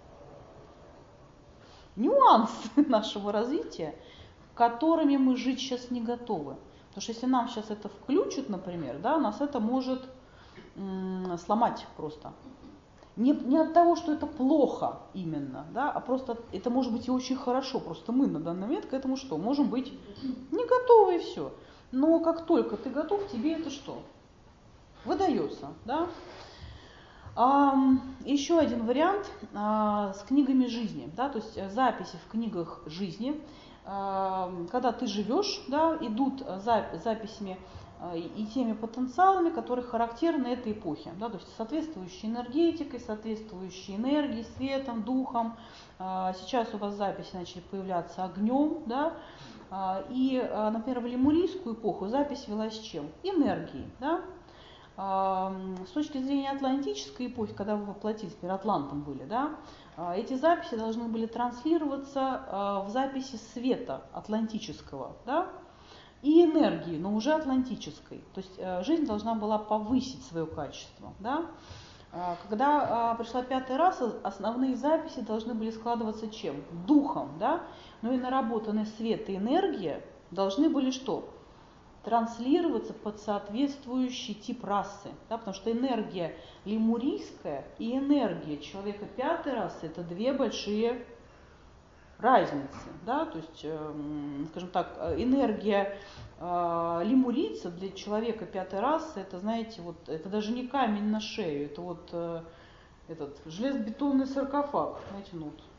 S1: нюансы нашего развития, которыми мы жить сейчас не готовы. Потому что если нам сейчас это включат, например, да, нас это может м- сломать просто. Не, не от того, что это плохо именно, да, а просто это может быть и очень хорошо. Просто мы на данный момент к этому что? Можем быть не готовы и все. Но как только ты готов, тебе это что? Выдается, да? А, еще один вариант а, с книгами жизни, да, то есть записи в книгах жизни, а, когда ты живешь, да, идут за, записями и теми потенциалами, которые характерны этой эпохе. Да, то есть соответствующей энергетикой, соответствующей энергией, светом, духом. Сейчас у вас записи начали появляться огнем. Да, и, например, в лемурийскую эпоху запись велась чем? Энергией. Да. С точки зрения атлантической эпохи, когда вы воплотились, например, атлантом были, да, эти записи должны были транслироваться в записи света атлантического, да, и энергии, но уже атлантической. То есть жизнь должна была повысить свое качество. Да. Когда пришла пятая раса, основные записи должны были складываться чем? Духом. Да. Но и наработанный свет и энергия должны были что? Транслироваться под соответствующий тип расы, да, потому что энергия лемурийская и энергия человека пятой расы – это две большие разницы. Да, то есть, э, скажем так, энергия э, лемурийца для человека пятой расы – это, знаете, вот, это даже не камень на шею, это вот э, этот железобетонный саркофаг, знаете, ну, вот,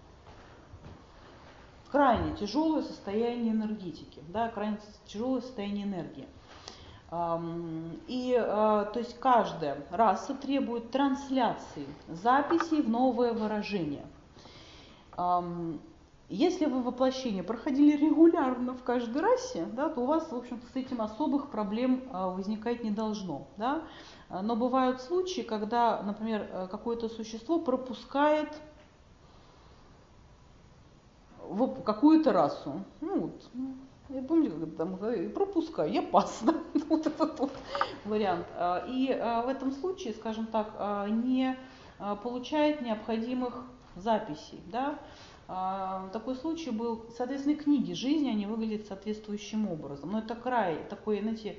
S1: крайне тяжелое состояние энергетики, да, крайне тяжелое состояние энергии. И то есть каждая раса требует трансляции записей в новое выражение. Если вы воплощение проходили регулярно в каждой расе, да, то у вас, в общем-то, с этим особых проблем возникать не должно. Да? Но бывают случаи, когда, например, какое-то существо пропускает в какую-то расу. Ну, вот, я помню, как там пропускаю, я пас, да? Вот этот вот вариант. И в этом случае, скажем так, не получает необходимых записей. Да? Такой случай был, соответственно, книги жизни, они выглядят соответствующим образом. Но это край, такое, знаете,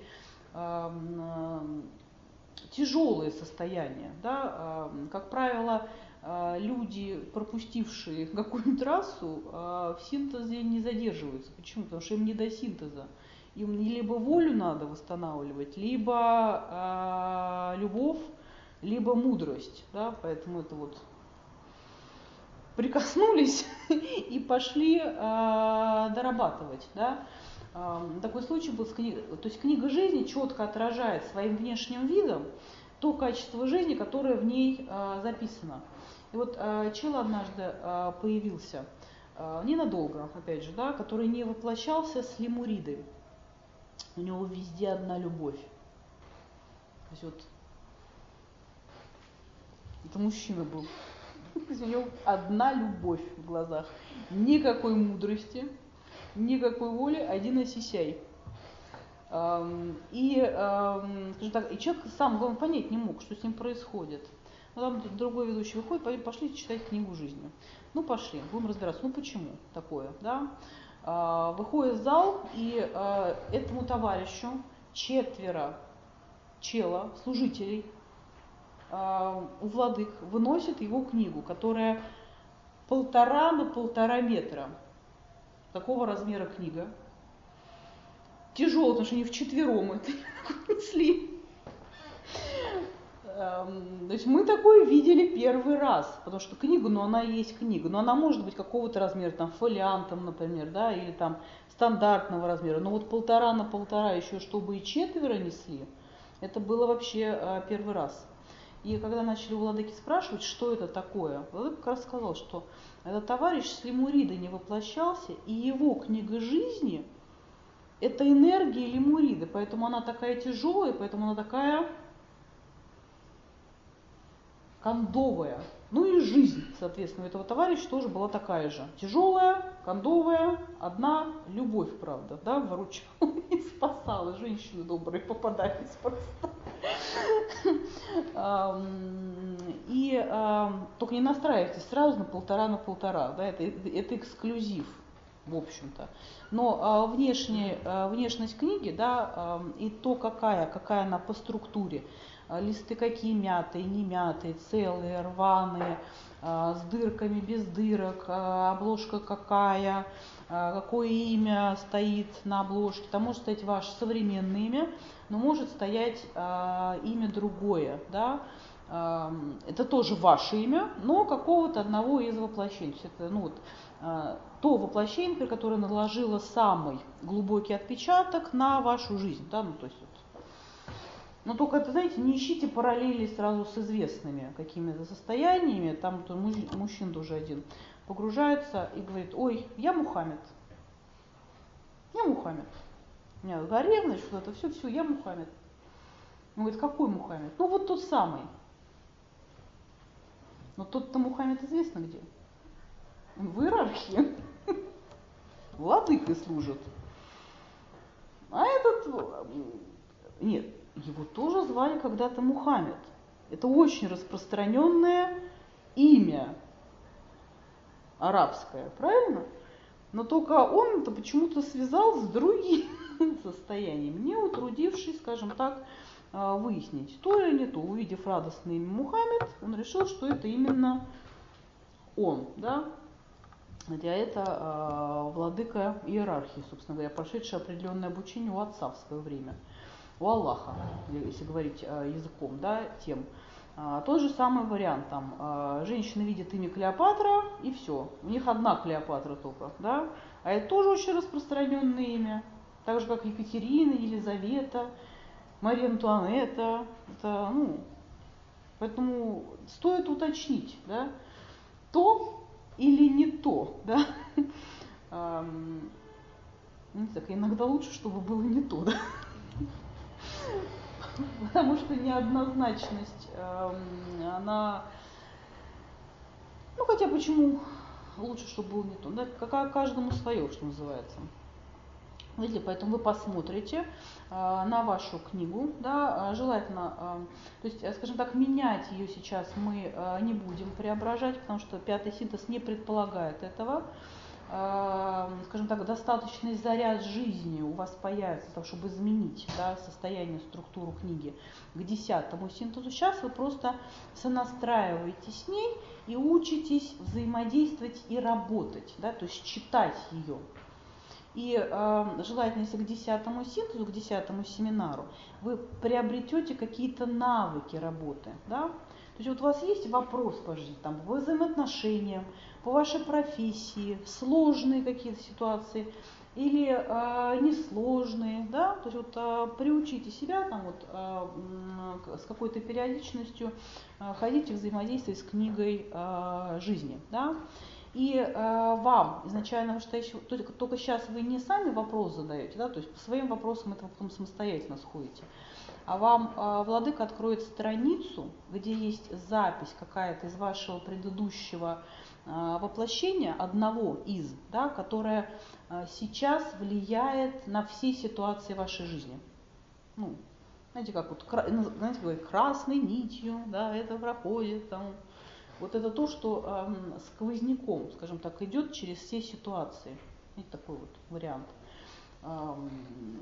S1: тяжелое состояние. Да? Как правило, люди, пропустившие какую-нибудь расу, в синтезе не задерживаются. Почему? Потому что им не до синтеза. Им либо волю надо восстанавливать, либо любовь, либо мудрость. Да? Поэтому это вот прикоснулись и пошли дорабатывать. Да? Такой случай был с книгой. То есть книга жизни четко отражает своим внешним видом то качество жизни, которое в ней записано. И вот э, чел однажды э, появился, э, ненадолго, опять же, да, который не воплощался с лемуридой. У него везде одна любовь. То есть вот это мужчина был. То есть у него одна любовь в глазах. Никакой мудрости, никакой воли, один осисяй. Эм, и, эм, скажем так, и человек сам, главное, понять не мог, что с ним происходит. Там другой ведущий выходит, пошли читать книгу жизни. Ну, пошли, будем разбираться. Ну, почему такое, да? Выходит в зал, и этому товарищу четверо чела, служителей у владык выносят его книгу, которая полтора на полтора метра. Такого размера книга. Тяжелая, потому что они вчетвером это несли. То есть мы такое видели первый раз, потому что книга, ну она и есть книга, но она может быть какого-то размера, там фолиантом, например, да, или там стандартного размера, но вот полтора на полтора еще, чтобы и четверо несли, это было вообще первый раз. И когда начали у владыки спрашивать, что это такое, владыка как раз сказал, что этот товарищ с лемуридой не воплощался, и его книга жизни – это энергия лемуриды, поэтому она такая тяжелая, поэтому она такая кондовая. Ну и жизнь, соответственно, у этого товарища тоже была такая же. Тяжелая, кондовая, одна любовь, правда, да, выручала и спасала. Женщины добрые попадались просто. И только не настраивайтесь сразу на полтора на полтора, да, это, это эксклюзив, в общем-то. Но внешняя, внешность книги, да, и то, какая, какая она по структуре, листы какие мятые, не мятые, целые, рваные, с дырками, без дырок, обложка какая, какое имя стоит на обложке. Там может стоять ваше современное имя, но может стоять имя другое. Да? Это тоже ваше имя, но какого-то одного из воплощений. То есть это, ну, вот, то воплощение, которое наложило самый глубокий отпечаток на вашу жизнь. Да? Ну, то есть, вот, Но только это, знаете, не ищите параллели сразу с известными какими-то состояниями. Там то мужчина тоже один погружается и говорит: ой, я Мухаммед. Я Мухаммед. У меня ревность, что-то, все-все, я Мухаммед. Он говорит: какой Мухаммед? Ну вот тот самый. Но тот-то Мухаммед известно где. Он в иерархии. Владыкой служит. А этот... Нет, его тоже звали когда-то Мухаммед. Это очень распространенное имя арабское, правильно? Но только он это почему-то связал с другим состоянием, не утрудившись, скажем так, выяснить, то или не то. Увидев радостное имя Мухаммед, он решил, что это именно он, да? Хотя это э, владыка иерархии, собственно говоря, прошедший определенное обучение у отца в свое время, у Аллаха, если говорить э, языком, да, тем. А, тот же самый вариант, там, э, женщина видит имя Клеопатра, и все, у них одна Клеопатра только, да, а это тоже очень распространенное имя, так же, как Екатерина, Елизавета, Мария Антуанетта, это, ну, поэтому стоит уточнить, да, то или не то, да, не так, иногда лучше, чтобы было не то, да, потому что неоднозначность, она, ну хотя почему лучше, чтобы было не то, да, как каждому свое, что называется. Видите, поэтому вы посмотрите э, на вашу книгу, да, желательно, э, то есть, скажем так, менять ее сейчас мы э, не будем преображать, потому что пятый синтез не предполагает этого. Э, скажем так, достаточный заряд жизни у вас появится, для того, чтобы изменить, да, состояние, структуру книги к десятому синтезу. Сейчас вы просто сонастраиваетесь с ней и учитесь взаимодействовать и работать, да, то есть читать ее. И э, желательно, если к десятому синтезу, к десятому семинару, вы приобретете какие-то навыки работы. Да? То есть вот у вас есть вопрос по жизни, там, по взаимоотношениям, по вашей профессии, сложные какие-то ситуации или э, несложные. Да? То есть вот, э, приучите себя там, вот, э, с какой-то периодичностью э, ходить и взаимодействовать с книгой э, жизни. Да? И э, вам изначально, что еще, только, только сейчас вы не сами вопрос задаете, да, то есть по своим вопросам это вы потом самостоятельно сходите, а вам э, владыка откроет страницу, где есть запись какая-то из вашего предыдущего э, воплощения, одного из, да, которое э, сейчас влияет на все ситуации вашей жизни. Ну, знаете, как вот, знаете, говорят, красной нитью, да, это проходит, там. Вот это то, что э, сквозняком, скажем так, идет через все ситуации. Это такой вот вариант. Эм,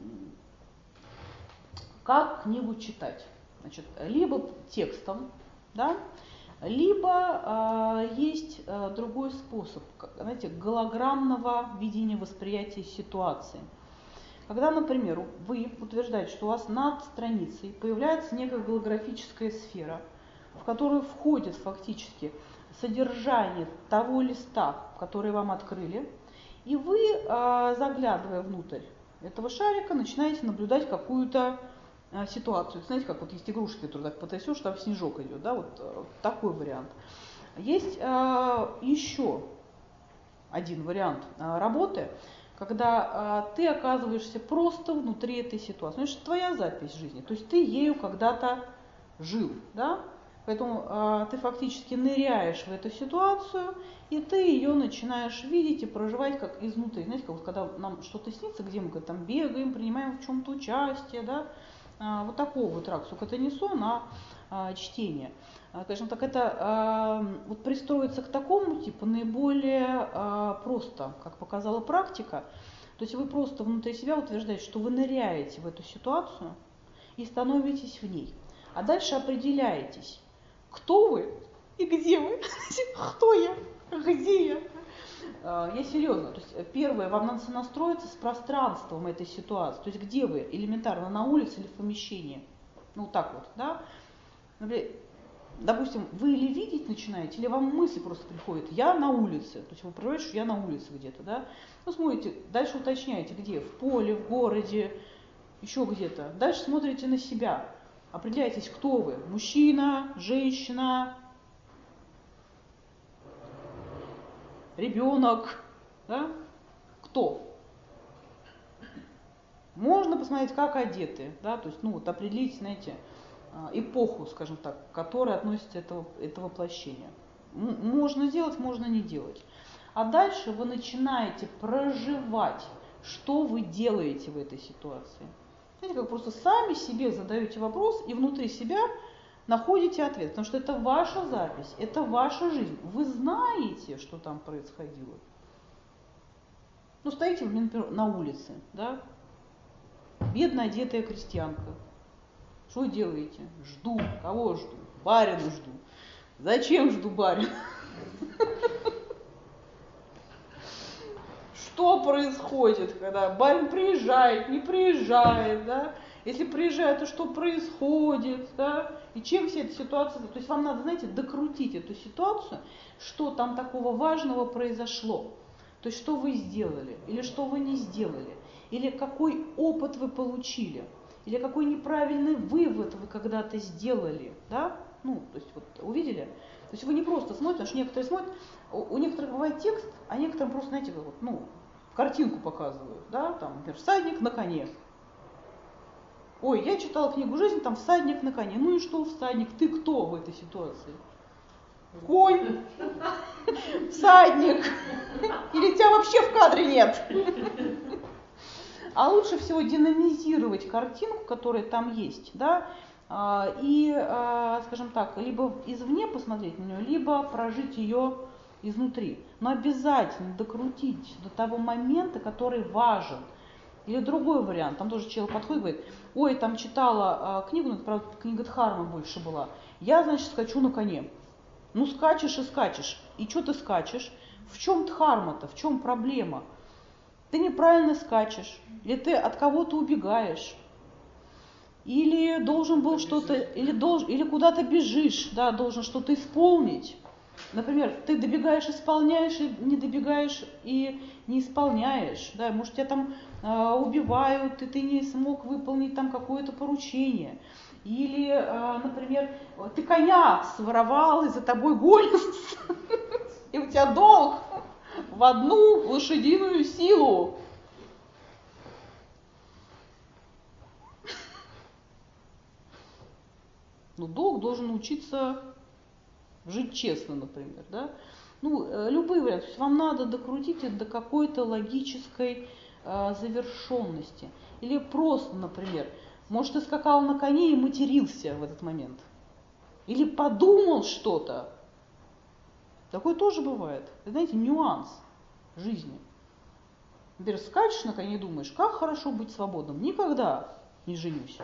S1: как книгу читать? Значит, либо текстом, да, либо э, есть э, другой способ, знаете, голограммного видения восприятия ситуации. Когда, например, вы утверждаете, что у вас над страницей появляется некая голографическая сфера, в которую входит фактически содержание того листа, который вам открыли, и вы, заглядывая внутрь этого шарика, начинаете наблюдать какую-то ситуацию. Знаете, как вот есть игрушки, которые так потрясешь, там снежок идет, да, вот такой вариант. Есть еще один вариант работы, когда ты оказываешься просто внутри этой ситуации. Это твоя запись жизни, то есть ты ею когда-то жил, да? Поэтому э, ты фактически ныряешь в эту ситуацию, и ты ее начинаешь видеть и проживать как изнутри. Знаете, как вот, когда нам что-то снится, где мы там бегаем, принимаем в чем-то участие, да, э, вот такого вот ракурса. Только это не сон, а э, чтение. Э, скажем так, это э, вот пристроиться к такому типу наиболее э, просто, как показала практика. То есть вы просто внутри себя утверждаете, что вы ныряете в эту ситуацию и становитесь в ней. А дальше определяетесь, кто вы и где вы, кто я, где я. Я серьезно, то есть первое, вам надо настроиться с пространством этой ситуации, то есть где вы, элементарно, на улице или в помещении, ну вот так вот, да. Допустим, вы или видеть начинаете, или вам мысли просто приходят, я на улице, то есть вы понимаете, что я на улице где-то, да. Ну смотрите, дальше уточняете, где, в поле, в городе, еще где-то. Дальше смотрите на себя. Определяйтесь, кто вы. Мужчина, женщина, ребенок, да? Кто? Можно посмотреть, как одеты, да, то есть, ну, вот определить, знаете, эпоху, скажем так, к которой относится это, это воплощение. Можно делать, можно не делать. А дальше вы начинаете проживать, что вы делаете в этой ситуации. Знаете, как просто сами себе задаете вопрос и внутри себя находите ответ, потому что это ваша запись, это ваша жизнь. Вы знаете, что там происходило. Ну, стоите, например, на улице, да, бедно одетая крестьянка. Что делаете? Жду. Кого жду? Барина жду. Зачем жду барина? Что происходит, когда барин приезжает, не приезжает, да? Если приезжает, то что происходит, да? И чем вся эта ситуация... То есть вам надо, знаете, докрутить эту ситуацию, что там такого важного произошло. То есть что вы сделали, или что вы не сделали, или какой опыт вы получили, или какой неправильный вывод вы когда-то сделали, да? Ну, то есть вот увидели? То есть вы не просто смотрите, потому что некоторые смотрят, у, у некоторых бывает текст, а некоторым просто, знаете, вот, ну, картинку показывают, да, там, например, всадник на коне. Ой, я читала книгу «Жизнь», там всадник на коне. Ну и что всадник? Ты кто в этой ситуации? Конь? Всадник? Или тебя вообще в кадре нет? А лучше всего динамизировать картинку, которая там есть, да, и, скажем так, либо извне посмотреть на нее, либо прожить ее изнутри. Но обязательно докрутить до того момента, который важен. Или другой вариант, там тоже человек подходит и говорит, ой, там читала э, книгу, ну, правда, книга Дхармы больше была, я, значит, скачу на коне. Ну, скачешь и скачешь. И что ты скачешь? В чем Дхарма-то, в чем проблема? Ты неправильно скачешь, или ты от кого-то убегаешь, или должен был что-то, или, должен, или куда-то бежишь, да, должен что-то исполнить. Например, ты добегаешь, исполняешь, и не добегаешь и не исполняешь. Да, может, тебя там э, убивают, и ты не смог выполнить там какое-то поручение. Или, э, например, ты коня своровал, и за тобой гонятся, и у тебя долг в одну лошадиную силу. Но долг должен учиться жить честно, например, да? Ну, любые варианты. То есть вам надо докрутить это до какой-то логической э, завершенности. Или просто, например, может, ты скакал на коне и матерился в этот момент. Или подумал что-то. Такое тоже бывает. Это, знаете, нюанс жизни. Например, скачешь на коне и думаешь, как хорошо быть свободным. Никогда не женюсь.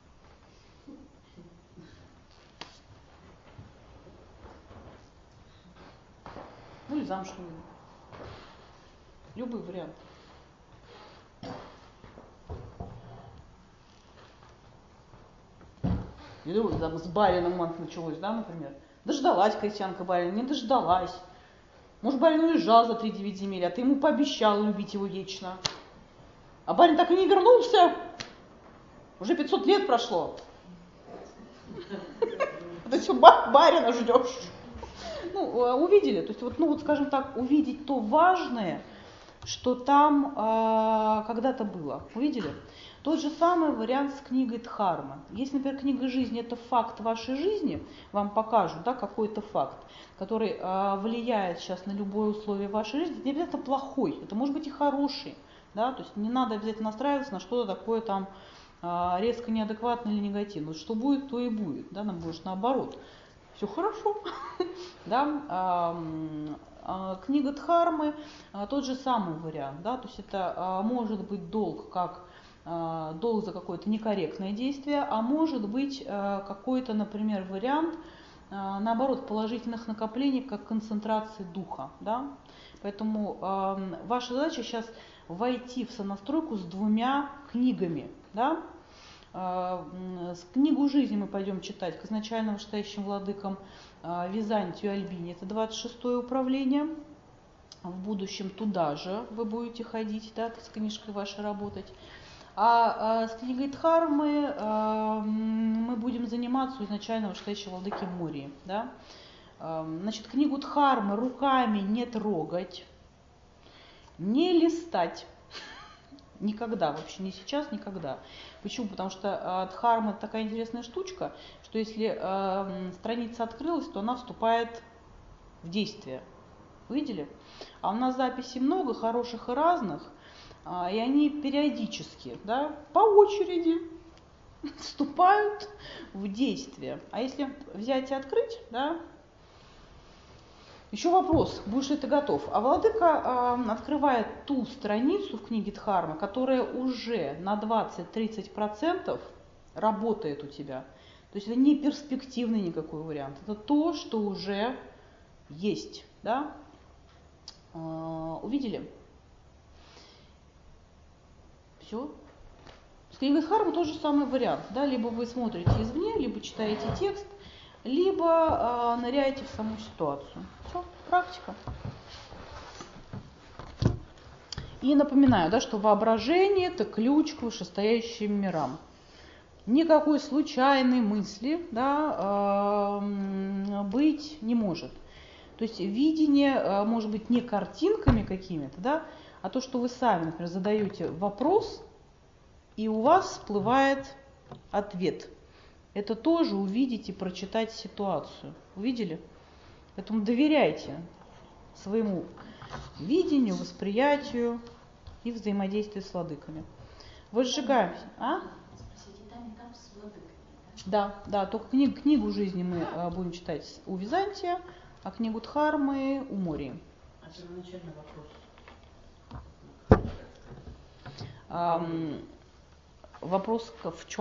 S1: Ну или замуж не выйду. Любой вариант. Или там с барином началось, да, например. Дождалась крестьянка барина, не дождалась. Может, барин уезжал за три девять земель, а ты ему пообещал любить его вечно. А барин так и не вернулся. Уже пятьсот лет прошло. Ты все барина ждешь. Ну, увидели, то есть вот, ну вот, скажем так, увидеть то важное, что там э, когда-то было. Увидели? Тот же самый вариант с книгой Дхарма. Если, например, книга жизни – это факт вашей жизни, вам покажут, да, какой-то факт, который э, влияет сейчас на любое условие вашей жизни, это не обязательно плохой, это может быть и хороший. Да? То есть не надо обязательно настраиваться на что-то такое там э, резко неадекватное или негативное. Что будет, то и будет. Да? Нам будет наоборот. Все хорошо. Да? А, а, книга Дхармы а, тот же самый вариант. Да? То есть это а, может быть долг как а, долг за какое-то некорректное действие, а может быть а, какой-то, например, вариант а, наоборот положительных накоплений как концентрации духа. Да? Поэтому а, ваша задача сейчас войти в сонастройку с двумя книгами. Да? С книгу жизни мы пойдем читать к изначальным вышестоящим владыкам Византию и Альбине. Это двадцать шестое управление. В будущем туда же вы будете ходить, да, с книжкой вашей работать. А, а с книгой Дхармы а, мы будем заниматься у изначального вышестоящего владыки Мории. Да? А, значит, книгу Дхармы руками не трогать, не листать. Никогда, вообще не сейчас, никогда. Почему? Потому что э, Дхарма это такая интересная штучка, что если э, страница открылась, то она вступает в действие. Видели? А у нас записей много, хороших и разных, э, и они периодически, да, по очереди вступают в действие. А если взять и открыть, да, еще вопрос, будешь ли ты готов? А владыка э, открывает ту страницу в книге Дхармы, которая уже на двадцать-тридцать процентов работает у тебя. То есть это не перспективный никакой вариант, это то, что уже есть. Да? Э, увидели? Все. С книгой Дхармы тот же самый вариант. Да? Либо вы смотрите извне, либо читаете текст, либо э, ныряете в саму ситуацию. Все, практика. И напоминаю, да, что воображение – это ключ к вышестоящим мирам. Никакой случайной мысли, да, э, быть не может. То есть видение э, может быть не картинками какими-то, да, а то, что вы сами, например, задаете вопрос, и у вас всплывает ответ. Это тоже увидеть и прочитать ситуацию. Увидели? Поэтому доверяйте своему видению, восприятию и взаимодействию с владыками. Возжигаемся. А? Да, да, только книг, книгу жизни мы а, будем читать у Византия, а книгу Дхармы у Мории.
S2: А первоначальный вопрос.
S1: А, вопрос в чем?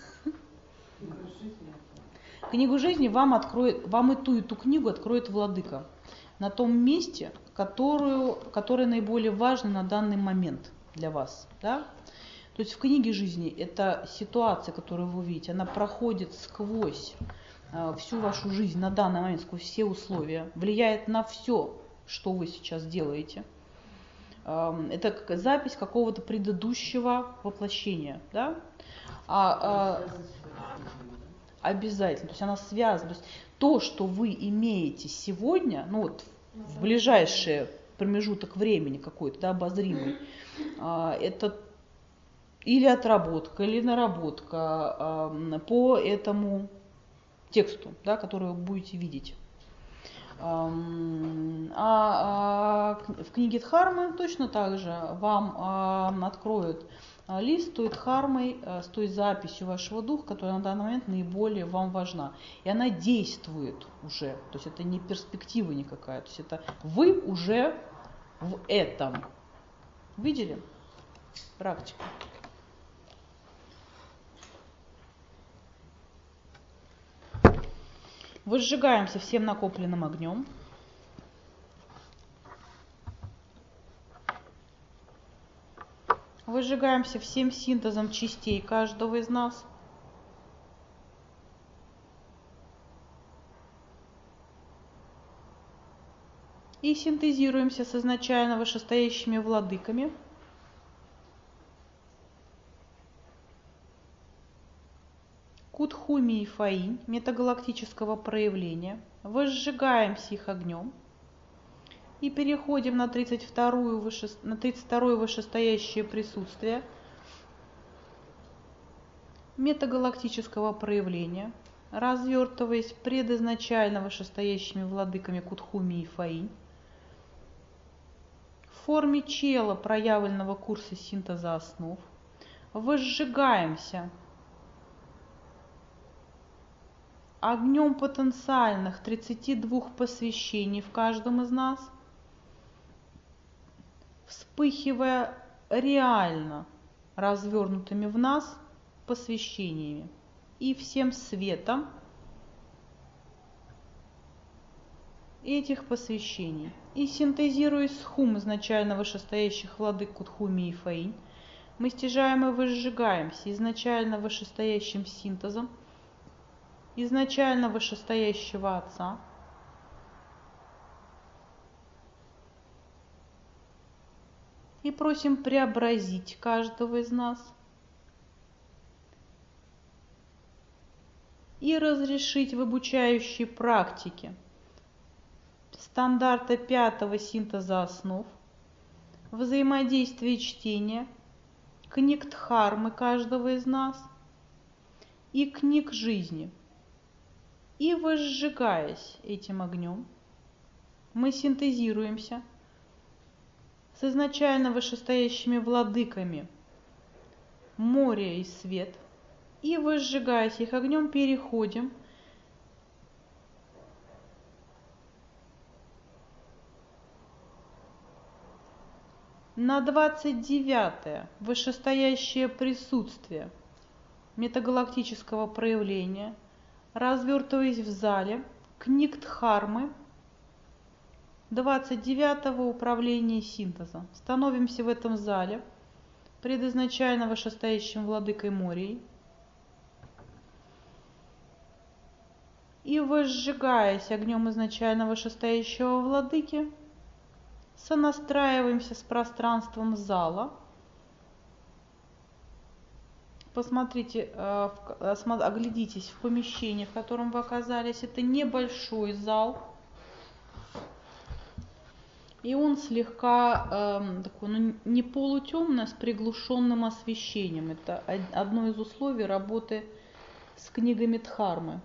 S1: Книгу жизни вам откроет, вам и ту, и ту книгу откроет владыка на том месте, которую, которое наиболее важно на данный момент для вас. Да? То есть в книге жизни эта ситуация, которую вы увидите, она проходит сквозь э, всю вашу жизнь на данный момент, сквозь все условия, влияет на все, что вы сейчас делаете. Э, это как запись какого-то предыдущего воплощения. Да? А, э, обязательно. То есть она связана. То есть то, что вы имеете сегодня, ну вот в ближайший промежуток времени какой-то, да, обозримый, э, это или отработка, или наработка э, по этому тексту, да, который вы будете видеть. А, а в книге Дхармы точно так же вам а, откроют лист с той Дхармой, с той записью вашего духа, которая на данный момент наиболее вам важна. И она действует уже. То есть это не перспектива никакая. То есть это вы уже в этом. Видели? Практика. Возжигаемся всем накопленным огнем. Выжигаемся всем синтезом частей каждого из нас. И синтезируемся с изначально вышестоящими владыками. Кутхуми и Фаинь метагалактического проявления. Возжигаемся их огнем. И переходим на тридцать второе выше, на тридцать второе вышестоящее присутствие метагалактического проявления, развертываясь предизначально вышестоящими владыками Кутхуми и Фаинь в форме чела проявленного курса синтеза основ. Возжигаемся огнем потенциальных тридцати двух посвящений в каждом из нас, вспыхивая реально развернутыми в нас посвящениями и всем светом этих посвящений. И синтезируясь с хум изначально вышестоящих владык Кутхуми и Фаинь, мы стяжаем и возжигаемся изначально вышестоящим синтезом изначально вышестоящего Отца, и просим преобразить каждого из нас и разрешить в обучающей практике стандарта пятого синтеза основ, взаимодействие чтения, книг Дхармы каждого из нас и книг жизни. И возжигаясь этим огнем, мы синтезируемся с изначально вышестоящими владыками моря и свет, и возжигаясь их огнем, переходим на двадцать девятое вышестоящее присутствие метагалактического проявления, развертываясь в зале книг Дхармы двадцать девятого управления синтеза. Становимся в этом зале пред изначально вышестоящим владыкой Морией и, возжигаясь огнем изначально вышестоящего владыки, сонастраиваемся с пространством зала. Посмотрите, оглядитесь в помещении, в котором вы оказались. Это небольшой зал, и он слегка э, такой, ну, не полутемный, а с приглушенным освещением. Это одно из условий работы с книгами Дхармы,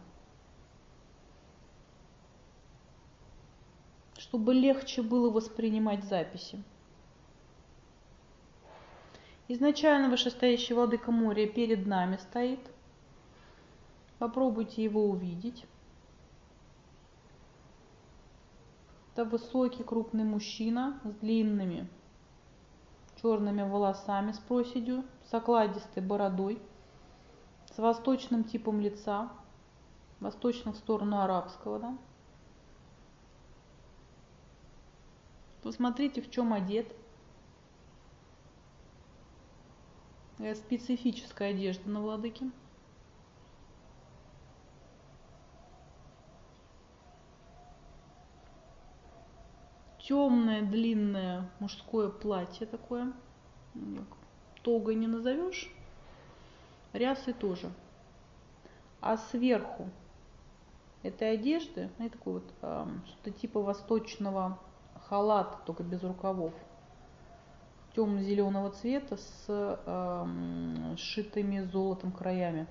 S1: чтобы легче было воспринимать записи. Изначально вышестоящий владыка Мория перед нами стоит. Попробуйте его увидеть. Это высокий, крупный мужчина с длинными черными волосами с проседью, с окладистой бородой, с восточным типом лица, восточным в сторону арабского, да? Посмотрите, в чем одет. Специфическая одежда на владыке. Темное, длинное мужское платье такое. Тогой не назовешь. Рясы тоже. А сверху этой одежды, ну, такой вот э, что-то типа восточного халата, только без рукавов. Темно-зеленого цвета с э, сшитыми золотом краями.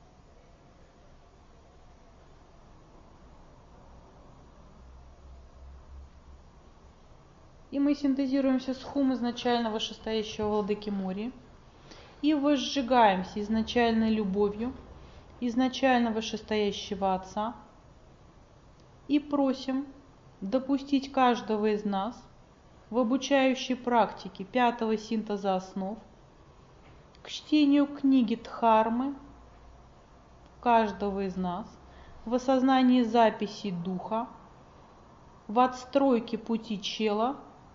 S1: И мы синтезируемся с хум изначально вышестоящего владыки Мории и возжигаемся изначальной любовью изначально вышестоящего Отца и просим допустить каждого из нас в обучающей практике пятого синтеза основ к чтению книги Дхармы каждого из нас в осознании записи Духа, в отстройке пути чела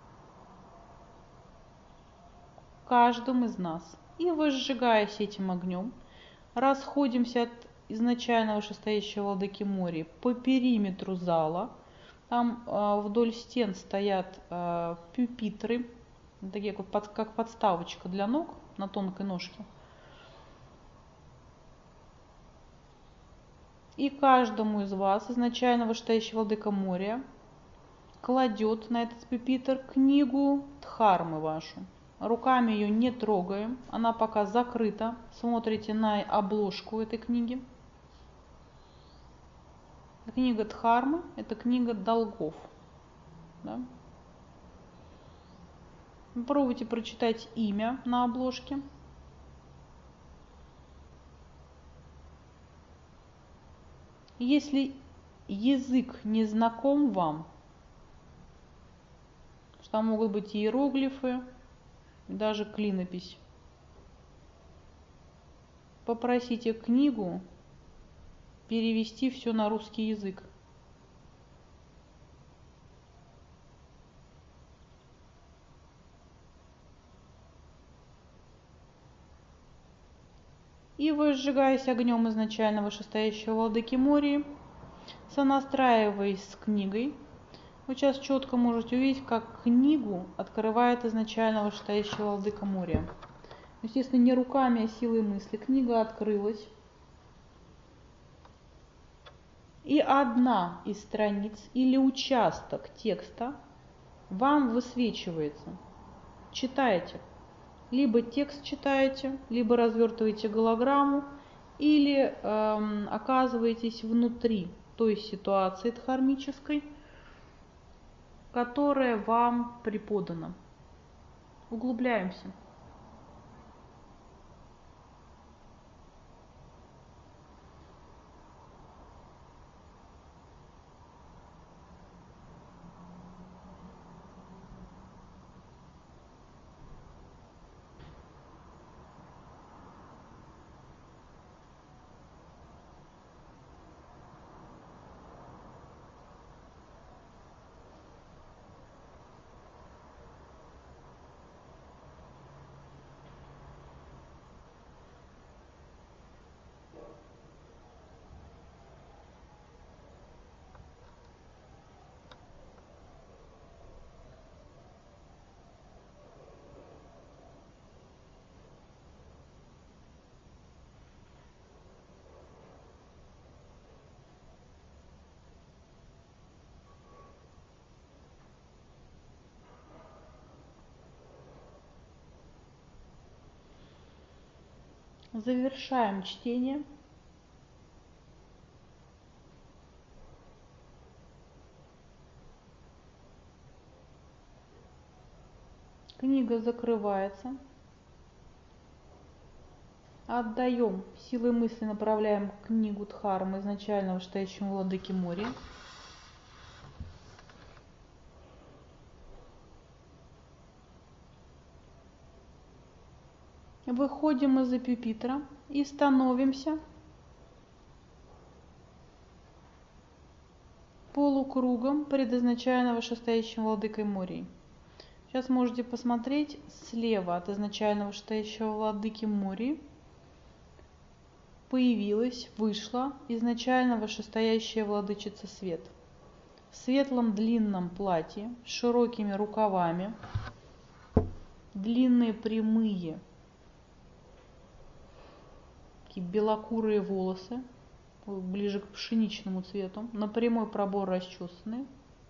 S1: каждым из нас. И, возжигаясь этим огнем, расходимся от изначально вышестоящего владыки Мории по периметру зала. Там э, вдоль стен стоят э, пюпитры, такие как, под, как подставочка для ног на тонкой ножке. И каждому из вас изначально вышестоящий владыка Мория кладет на этот пюпитр книгу Дхармы вашу. Руками ее не трогаем, она пока закрыта. Смотрите на обложку этой книги. Книга Дхармы – это книга долгов. Да? Попробуйте прочитать имя на обложке. Если язык не знаком вам, что там могут быть иероглифы, даже клинопись, попросите книгу перевести все на русский язык. И, возжигаясь огнем изначально вышестоящего владыки Мории, сонастраиваясь с книгой, вы сейчас четко можете увидеть, как книгу открывает изначально вышестоящего владыка Мория. Естественно, не руками, а силой мысли. Книга открылась. и одна из страниц или участок текста вам высвечивается. Читаете. Либо текст читаете, либо развертываете голограмму, или эм, оказываетесь внутри той ситуации дхармической, которая вам преподана. Углубляемся. Завершаем чтение. Книга закрывается. Отдаем силы мысли, направляем книгу Дхармы изначального вышестоящему владыке Мори. Выходим из-за пюпитра и становимся полукругом перед изначально вышестоящим владыкой Мори. Сейчас можете посмотреть слева от изначально вышестоящего владыки Мори появилась, вышла изначально вышестоящая владычица Свет в светлом длинном платье с широкими рукавами, длинные прямые такие белокурые волосы, ближе к пшеничному цвету, на прямой пробор расчесанные.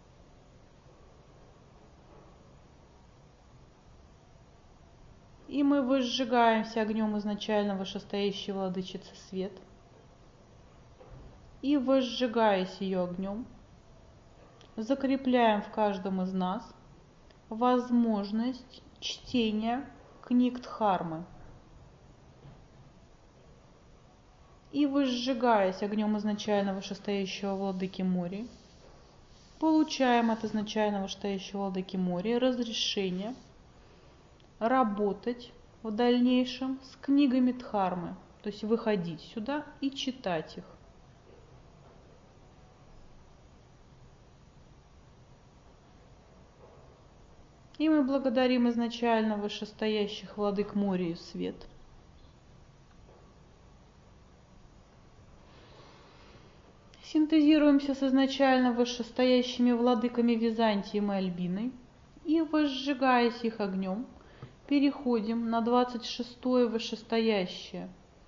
S1: И мы возжигаемся огнем изначально вышестоящей владычицы Свет. И возжигаясь ее огнем, закрепляем в каждом из нас возможность чтения книг Дхармы. И возжигаясь огнем изначально вышестоящего владыки Мори, получаем от изначально вышестоящего владыки Мори разрешение работать в дальнейшем с книгами Дхармы, то есть выходить сюда и читать их. И мы благодарим изначально вышестоящих владык Мори и Свет. Синтезируемся с изначально вышестоящими владыками Византием и Альбиной и, возжигаясь их огнем, переходим на двадцать шестое вышестоящее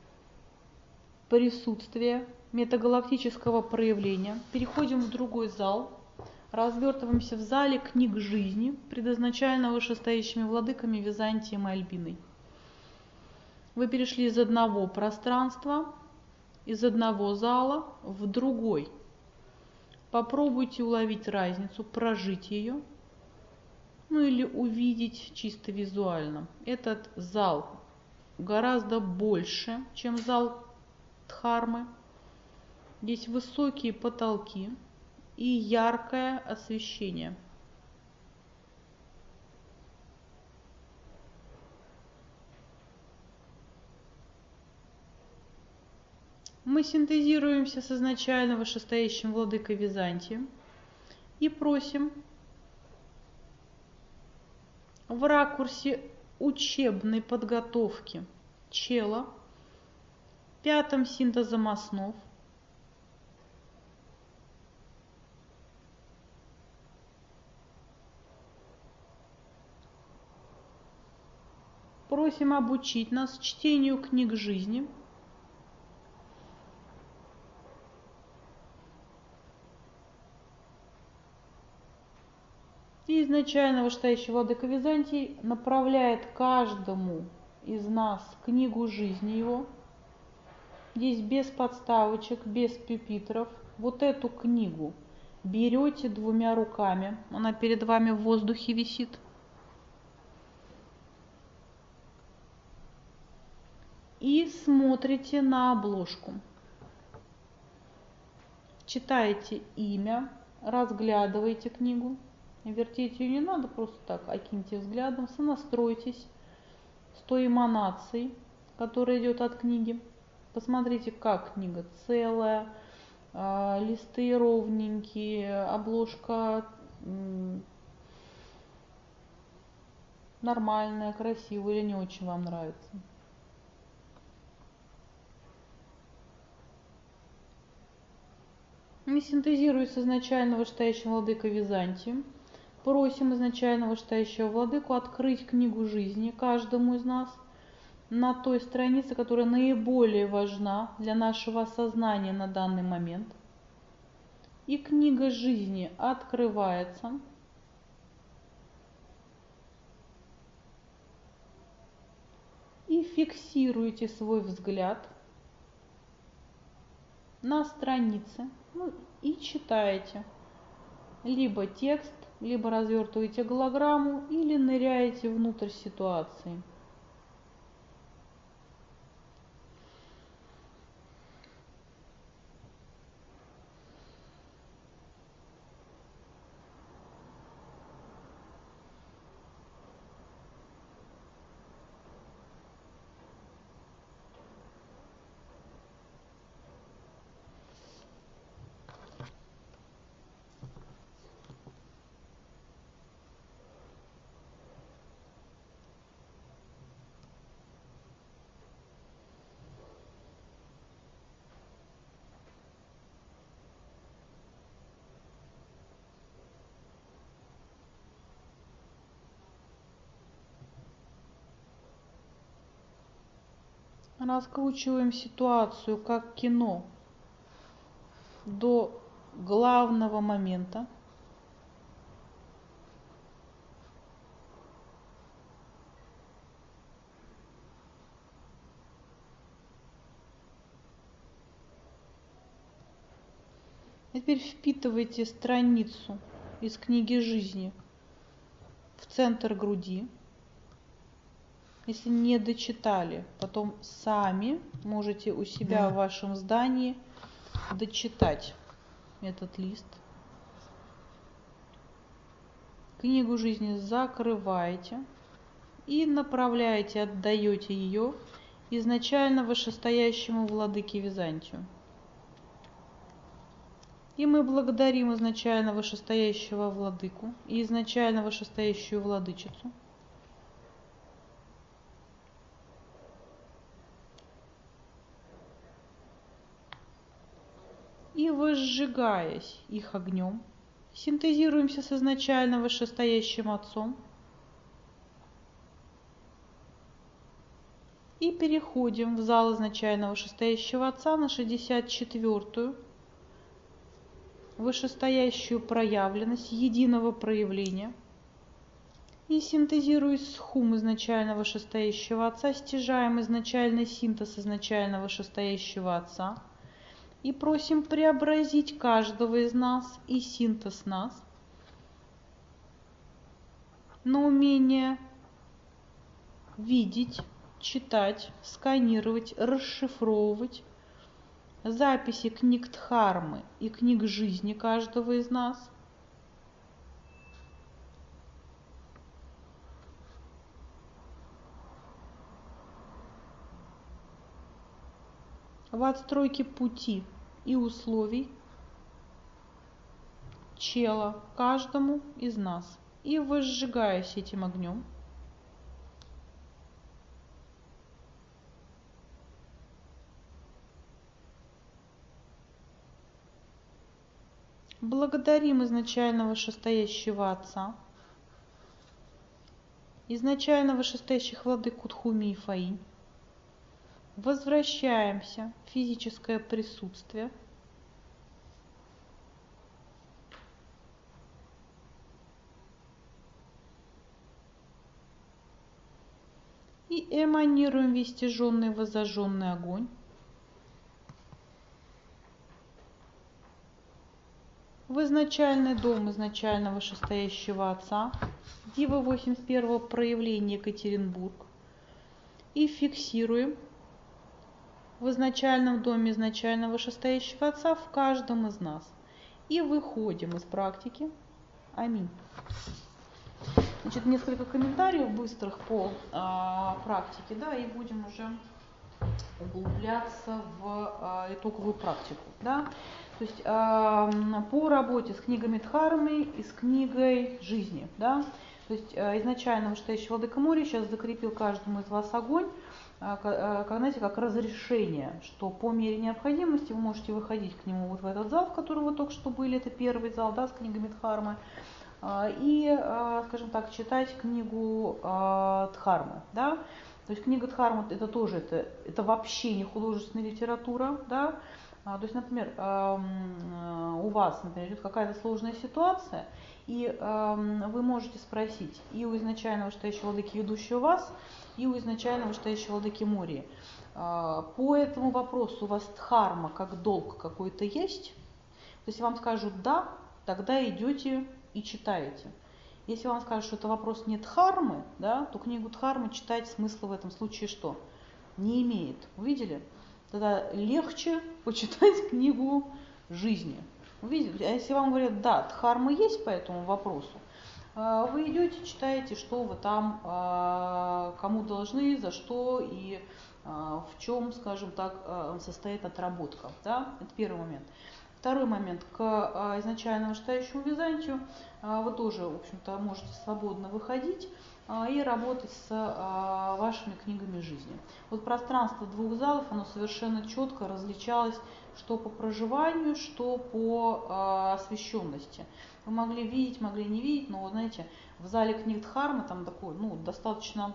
S1: присутствие метагалактического проявления. Переходим в другой зал, развертываемся в зале книг жизни, предозначально вышестоящими владыками Византием и Альбиной. Вы перешли из одного пространства, из одного зала в другой. Попробуйте уловить разницу, прожить ее, ну или увидеть чисто визуально. Этот зал гораздо больше, чем зал Дхармы. Здесь высокие потолки и яркое освещение. Мы синтезируемся с изначально вышестоящим владыкой Византием и просим в ракурсе учебной подготовки чела, пятым синтезом основ, просим обучить нас чтению книг жизни, И изначально вышестоящий владыка Византии направляет каждому из нас книгу жизни его. Здесь без подставочек, без пюпитров. Вот эту книгу берете двумя руками. Она перед вами в воздухе висит. И смотрите на обложку. Читаете имя, разглядываете книгу. Вертеть ее не надо, просто так окиньте взглядом, сонастройтесь с той эманацией, которая идет от книги. Посмотрите, как книга целая, листы ровненькие, обложка нормальная, красивая или не очень вам нравится. И синтезируется изначально вышестоящим владыкой Византии. Просим изначально вышестоящего владыку открыть книгу жизни каждому из нас на той странице, которая наиболее важна для нашего осознания на данный момент. И книга жизни открывается. И фиксируете свой взгляд на странице, ну, и читаете либо текст, либо развертываете голограмму, или ныряете внутрь ситуации. Раскручиваем ситуацию как кино до главного момента. Теперь впитывайте страницу из книги жизни в центр груди. Если не дочитали, потом сами можете у себя в вашем здании дочитать этот лист. Книгу жизни закрываете и направляете, отдаете ее изначально вышестоящему владыке Византию. И мы благодарим изначально вышестоящего владыку и изначально вышестоящую владычицу. И возжигаясь их огнем, синтезируемся с изначально вышестоящим Отцом и переходим в зал изначально вышестоящего Отца на шестьдесят четвёртую вышестоящую проявленность единого проявления. И синтезируясь с хум изначально вышестоящего Отца, стяжаем изначальный синтез изначально вышестоящего Отца. И просим преобразить каждого из нас и синтез нас на умение видеть, читать, сканировать, расшифровывать записи книг Дхармы и книг жизни каждого из нас. В отстройке пути и условий чела каждому из нас. И возжигаясь этим огнем, благодарим изначально вышестоящего Отца, изначально вышестоящих владык Кутхуми и Фаинь. Возвращаемся в физическое присутствие. . и эманируем весь стяженный воззажженный огонь в изначальный дом изначально вышестоящего Отца, Дива восемьдесят первого проявления Екатеринбург, и фиксируем в изначальном доме изначально вышестоящего Отца в каждом из нас. И выходим из практики. Аминь. Значит, несколько комментариев быстрых по а, практике, да, и будем уже углубляться в а, итоговую практику, да. То есть а, по работе с книгами Дхармы и с книгой жизни, да. То есть а, изначально вышестоящий владыка моря сейчас закрепил каждому из вас огонь, а, как, знаете, как разрешение, что по мере необходимости вы можете выходить к нему вот в этот зал, в котором вы только что были, это первый зал, да, с книгами Дхармы, и, скажем так, читать книгу Дхармы, да. То есть книга Дхармы это тоже, это, это вообще не художественная литература, да. То есть, например, у вас, например, идет какая-то сложная ситуация, и вы можете спросить и у изначального вышестоящего владыки, ведущего вас, и у изначального вышестоящего владыки Мории: по этому вопросу у вас дхарма как долг какой-то есть? То есть вам скажут да, тогда идете и читаете. Если вам скажут, что это вопрос не дхармы, да, то книгу Дхармы читать смысла в этом случае что? Не имеет. Увидели? Тогда легче почитать книгу жизни. Увидели? А если вам говорят, да, дхарма есть по этому вопросу, вы идете, читаете, что вы там кому должны, за что и в чем, скажем так, состоит отработка. Да? Это первый момент. Второй момент. К изначально вышестоящему Византию вы тоже, в общем-то, можете свободно выходить и работать с вашими книгами жизни. Вот пространство двух залов, оно совершенно четко различалось, что по проживанию, что по освещенности. Вы могли видеть, могли не видеть, но, знаете, в зале книг Дхармы там такой, ну, достаточно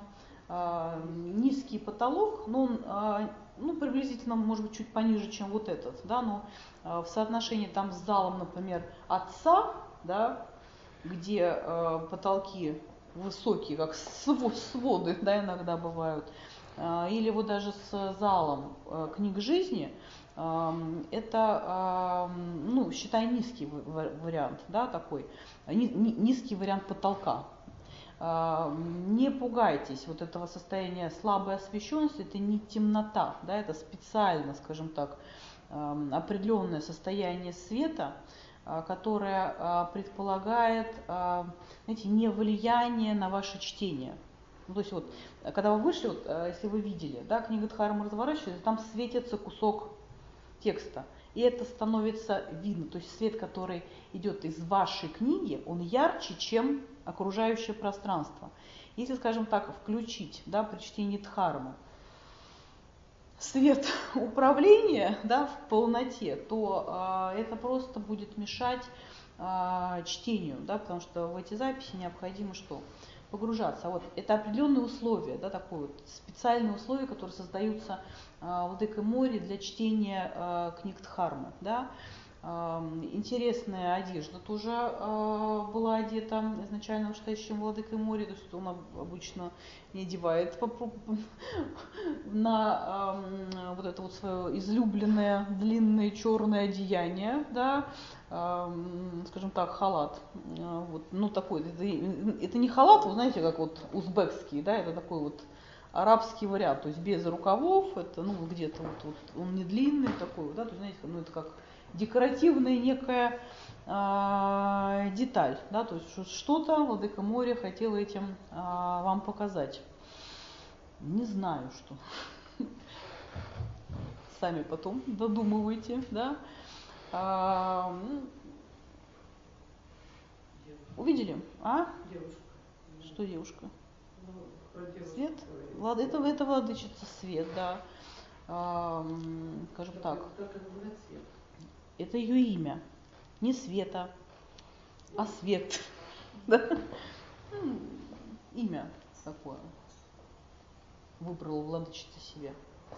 S1: низкий потолок, но он, ну, приблизительно, может быть, чуть пониже, чем вот этот, да, но в соотношении там с залом, например, Отца, да, где э, потолки высокие, как своды, да, иногда бывают, э, или вот даже с залом э, книг жизни, э, это, э, ну, считай, низкий вариант, да, такой, низкий вариант потолка. Не пугайтесь вот этого состояния слабой освещенности, это не темнота, да, это специально, скажем так, определенное состояние света, которое предполагает, знаете, не влияние на ваше чтение. Ну, то есть вот, когда вы вышли, вот, если вы видели, да, книга Дхармы разворачивается, там светится кусок текста. И это становится видно. То есть свет, который идет из вашей книги, он ярче, чем окружающее пространство. Если, скажем так, включить, да, при чтении Дхармы свет управления, да, в полноте, то э, это просто будет мешать э, чтению, да, потому что в эти записи необходимо что? Погружаться. Вот это определенные условия, да, такое вот специальные условия, которые создаются э, владыкой Мори для чтения э, книг Дхармы, да. Э, интересная одежда тоже э, была одета изначально вышестоящим владыкой Мори, то есть он обычно не одевает на э, вот это вот свое излюбленное длинное черное одеяние, да, скажем так, халат, вот, ну такой, это, это не халат, вы знаете, как вот узбекский, да, это такой вот арабский вариант, то есть без рукавов, это, ну, где-то вот, вот он не длинный такой, да, то есть, знаете, ну, это как декоративная некая э, деталь, да, то есть что-то владыка Мори хотел этим э, вам показать. Не знаю, что. Сами потом додумывайте, да. А, увидели? А?
S2: Девушка.
S1: Что девушка?
S2: Ну,
S1: Свет? Влад... Это, это владычица Свет, да. А, скажем
S2: как,
S1: так.
S2: Как это называется Свет?
S1: Это ее имя. Не Света, а Свет. Да? Имя такое. Выбрала владычица себе.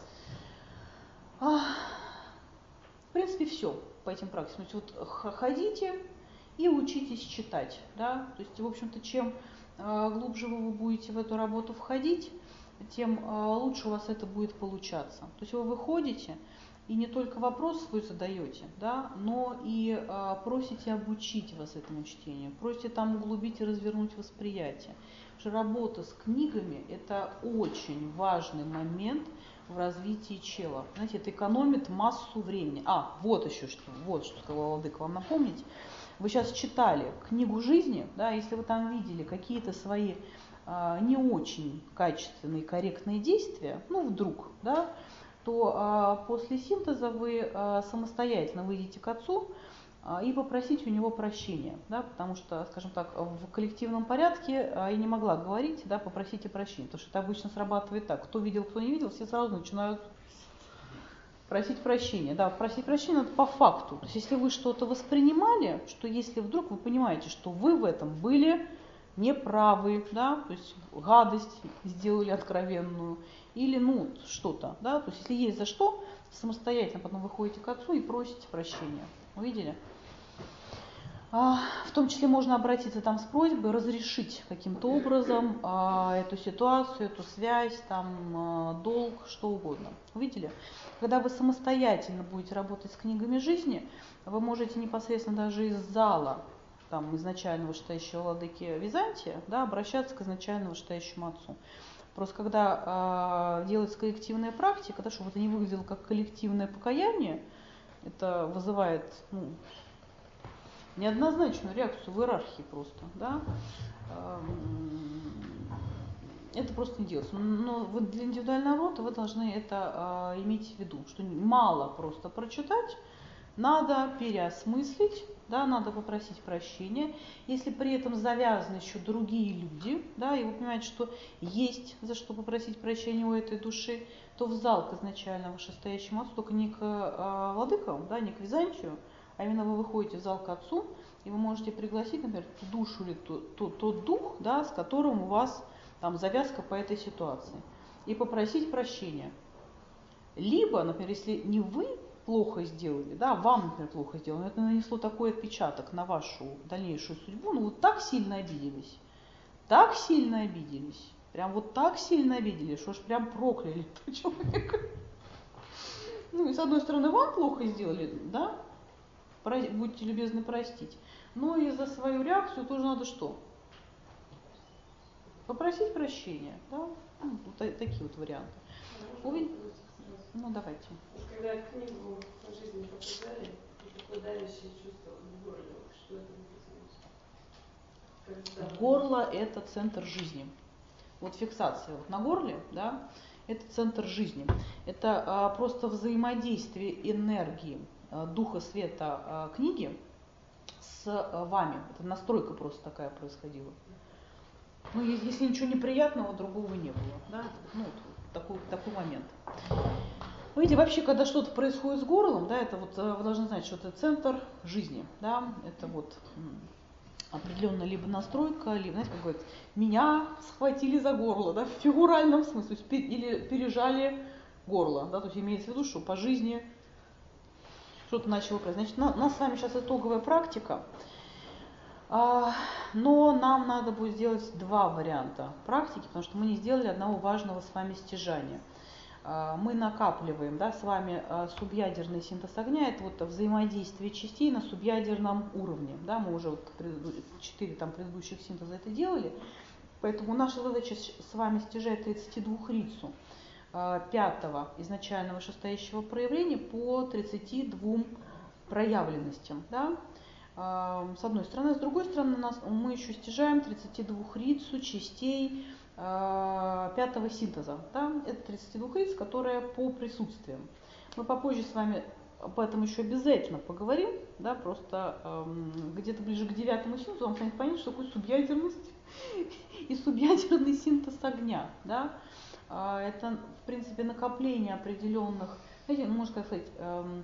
S1: В принципе, все по этим практикам. То есть вот ходите и учитесь читать. Да? То есть, в общем-то, чем глубже вы будете в эту работу входить, тем лучше у вас это будет получаться. То есть вы выходите и не только вопрос свой задаете, да, но и э, просите обучить вас этому чтению, просите там углубить и развернуть восприятие. Потому что работа с книгами – это очень важный момент в развитии чела. Знаете, это экономит массу времени. А, вот еще что, вот что сказала Владыка, вам напомнить. Вы сейчас читали книгу жизни, да, если вы там видели какие-то свои э, не очень качественные, корректные действия, ну вдруг, да, то а, после синтеза вы а, самостоятельно выйдете к отцу а, и попросите у него прощения, да, потому что, скажем так, в коллективном порядке а, я не могла говорить, да, попросите прощения, потому что это обычно срабатывает так, кто видел, кто не видел, все сразу начинают просить прощения, да, просить прощения надо по факту, то есть если вы что-то воспринимали, что если вдруг вы понимаете, что вы в этом были неправы, да, то есть гадость сделали откровенную, или ну что-то, да, то есть если есть за что, самостоятельно потом выходите к отцу и просите прощения. Увидели? А, в том числе можно обратиться там с просьбой разрешить каким-то образом а, эту ситуацию, эту связь, там, а, долг, что угодно. Увидели? Когда вы самостоятельно будете работать с книгами жизни, вы можете непосредственно даже из зала там, изначального вышестоящего владыки Византия, да, обращаться к изначально вышестоящему отцу. Просто когда э, делается коллективная практика, да, чтобы это не выглядело как коллективное покаяние, это вызывает ну, неоднозначную реакцию в иерархии просто. Да? Э, это просто не делается. Но для индивидуального рода вы должны это э, иметь в виду, что мало просто прочитать, надо переосмыслить, да, надо попросить прощения. Если при этом завязаны еще другие люди, да, и вы понимаете, что есть за что попросить прощения у этой души, то в зал к изначально вышестоящему отцу, только не к э, владыкам, да, не к Византию, а именно вы выходите в зал к отцу, и вы можете пригласить, например, ту душу или тот, тот, тот дух, да, с которым у вас там завязка по этой ситуации, и попросить прощения. Либо, например, если не вы плохо сделали, да, вам, например, плохо сделали, но это нанесло такой отпечаток на вашу дальнейшую судьбу, ну вот так сильно обиделись, так сильно обиделись, прям вот так сильно обиделись, что ж прям прокляли этого человека. Ну и с одной стороны вам плохо сделали, да, будьте любезны простить, но и за свою реакцию тоже надо что? Попросить прощения, да, ну, вот такие вот варианты. Увидь? Ну, давайте.
S2: Когда книгу о жизни показали, такое давящее чувство в горле, что это называется?
S1: Горло – это центр жизни. Вот фиксация вот на горле, да, это центр жизни. Это а, просто взаимодействие энергии а, духа света а, книги с а, вами. Это настройка просто такая происходила. Ну, если ничего неприятного, другого не было. Да? Ну, вот такой, такой момент. Видите, вообще, когда что-то происходит с горлом, да, это вот вы должны знать, что это центр жизни, да, это вот определенная либо настройка, либо, знаете, как говорят, меня схватили за горло, да, в фигуральном смысле, или пережали горло, да, то есть имеется в виду, что по жизни что-то начало происходить. Значит, у нас с вами сейчас итоговая практика, но нам надо будет сделать два варианта практики, потому что мы не сделали одного важного с вами стяжания. Мы накапливаем, да, с вами субъядерный синтез огня, это вот взаимодействие частей на субъядерном уровне. Да, мы уже вот четыре там предыдущих синтеза это делали, поэтому наша задача с вами стяжать тридцатидвухрицу пятого изначально вышестоящего проявления по тридцати двум проявленностям. Да. С одной стороны, с другой стороны, нас, мы еще стяжаем тридцатидвухрицу частей пятого синтеза. Да? Это тридцатидвухрица, которая по присутствиям. Мы попозже с вами об этом еще обязательно поговорим. Да? Просто эм, где-то ближе к девятому синтезу вам станет понятно, что такое субъядерность и субъядерный синтез огня. Да? Это, в принципе, накопление определенных, знаете, ну, можно сказать, эм,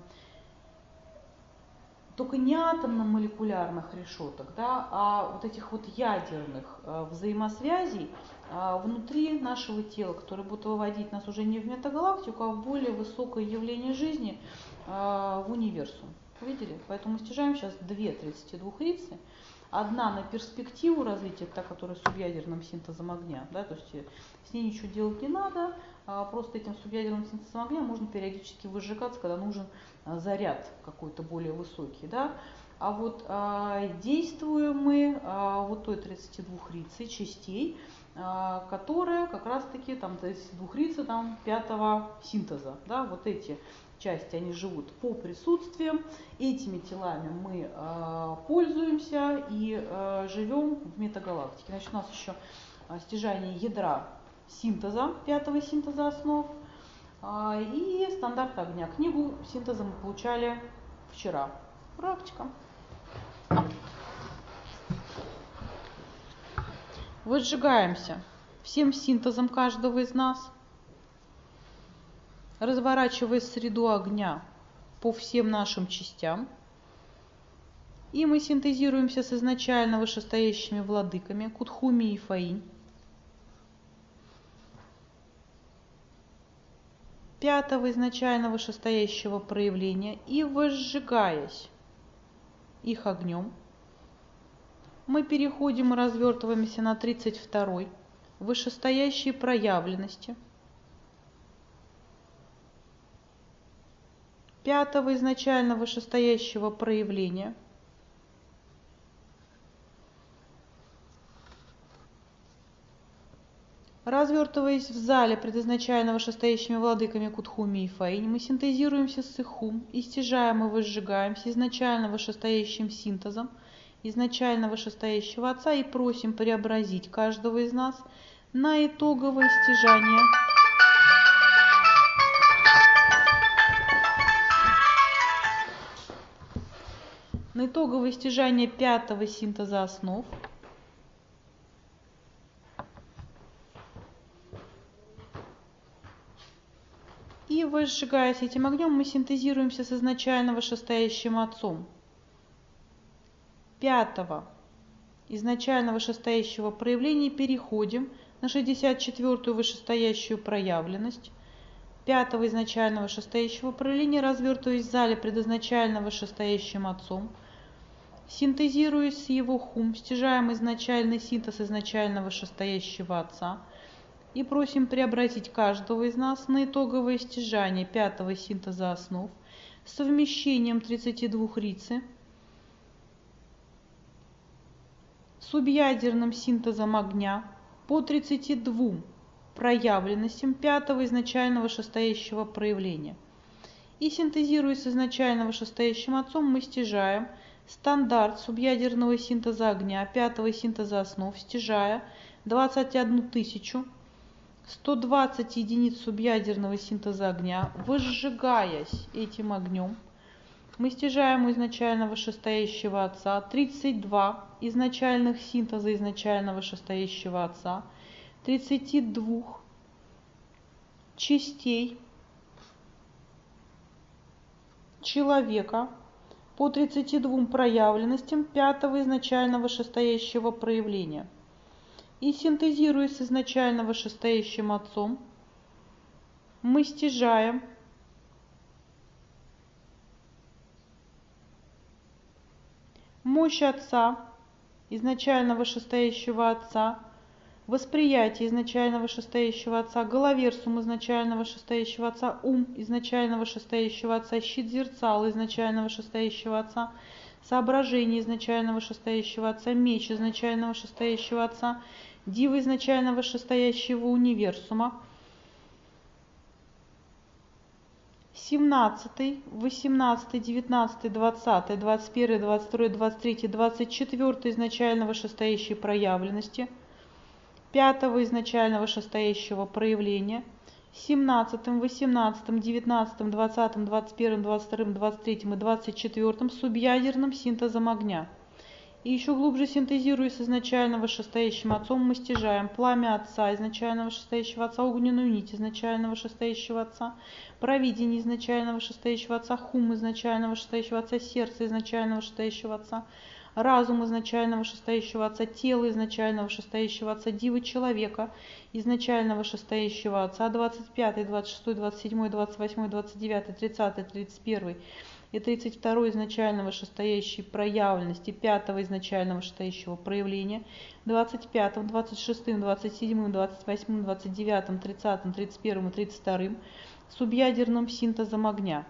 S1: только не атомно-молекулярных решеток, да, а вот этих вот ядерных э, взаимосвязей э, внутри нашего тела, которые будут выводить нас уже не в метагалактику, а в более высокое явление жизни э, в универсум. Видели? Поэтому мы стяжаем сейчас две тридцатидвухрицы. одна на перспективу развития, та, которая с субъядерным синтезом огня, да, то есть с ней ничего делать не надо, а просто этим субъядерным синтезом огня можно периодически выжигаться, когда нужен заряд какой-то более высокий, да. А вот а, действуем мы а, вот той тридцатидвухрицей частей, а, которая как раз-таки там тридцатидвухрица там пятого синтеза, да, вот эти части, они живут по присутствиям, этими телами мы э, пользуемся и э, живем в метагалактике. Значит, у нас еще э, стяжание ядра синтеза, пятого синтеза основ э, и стандарт огня. Книгу синтеза мы получали вчера. Практика. Выжигаемся всем синтезом каждого из нас, разворачивая среду огня по всем нашим частям. И мы синтезируемся с изначально вышестоящими владыками Кутхуми и Фаинь. Пятого изначально вышестоящего проявления. И возжигаясь их огнем, мы переходим и развертываемся на тридцать второй вышестоящей проявленности. Пятого изначально вышестоящего проявления. Развертываясь в зале предизначально вышестоящими владыками Кутхуми и Фаинь, мы синтезируемся с Ихум и стяжаем и возжигаемся изначально вышестоящим синтезом изначально вышестоящего Отца и просим преобразить каждого из нас на итоговое стяжание на итоговое стяжание пятого синтеза основ. И возжигаясь этим огнем, мы синтезируемся с изначально вышестоящим Отцом пятого изначально вышестоящего проявления, переходим на шестьдесят четвёртую вышестоящую проявленность пятого изначально вышестоящего проявления, развертываясь в зале предизначально вышестоящим Отцом, синтезируясь с его хум, стяжаем изначальный синтез изначально вышестоящего Отца и просим преобразить каждого из нас на итоговое стяжание пятого синтеза основ с совмещением тридцатидвухрицы, субъядерным синтезом огня по тридцати двум проявленностям пятого изначально вышестоящего проявления. И синтезируясь с изначально вышестоящим Отцом, мы стяжаем стандарт субъядерного синтеза огня пятого синтеза основ, стяжая двадцать одну тысячу сто двадцать единиц субъядерного синтеза огня, возжигаясь этим огнем. Мы стяжаем у изначально вышестоящего Отца тридцать два изначальных синтеза изначально вышестоящего Отца, тридцати двух частей человека по тридцати двум проявленностям пятого изначально вышестоящего проявления. И синтезируясь с изначально вышестоящим Отцом, мы стяжаем мощь Отца, изначально вышестоящего Отца, восприятие изначально вышестоящего Отца, головерсум изначально вышестоящего Отца, ум изначально вышестоящего Отца, щит зерцала изначально вышестоящего Отца, соображение изначально вышестоящего Отца, меч изначально вышестоящего Отца, дива изначально вышестоящего универсума, семнадцатый, восемнадцатый, девятнадцатый, двадцатый, двадцать первый, двадцать второй, двадцать третий, двадцать четвёртый изначально вышестоящей проявленности, пятого изначально вышестоящего проявления, семнадцатым, восемнадцатым, девятнадцатым, двадцатым, двадцать первым, двадцать вторым, двадцать третьим и двадцать четвёртым субъядерным синтезом огня. И еще глубже синтезируясь с изначально вышестоящим Отцом, мы стяжаем пламя Отца, изначально вышестоящего Отца, огненную нить изначально вышестоящего Отца, провидение изначально вышестоящего Отца, хум изначально вышестоящего Отца, сердце изначально вышестоящего Отца, разум изначально вышестоящего Отца, тело изначально вышестоящего Отца, дива человека изначально вышестоящего Отца, двадцать пятый, двадцать шестой, двадцать седьмой, двадцать восьмой, двадцать девятый, тридцатый, тридцать первый и тридцать второй изначально вышестоящей проявленности, пятого изначально вышестоящего проявления, двадцать пятым, двадцать шестым, двадцать седьмым, двадцать восьмым, двадцать девятым, тридцатым, тридцать первым и тридцать вторым субъядерным синтезом огня.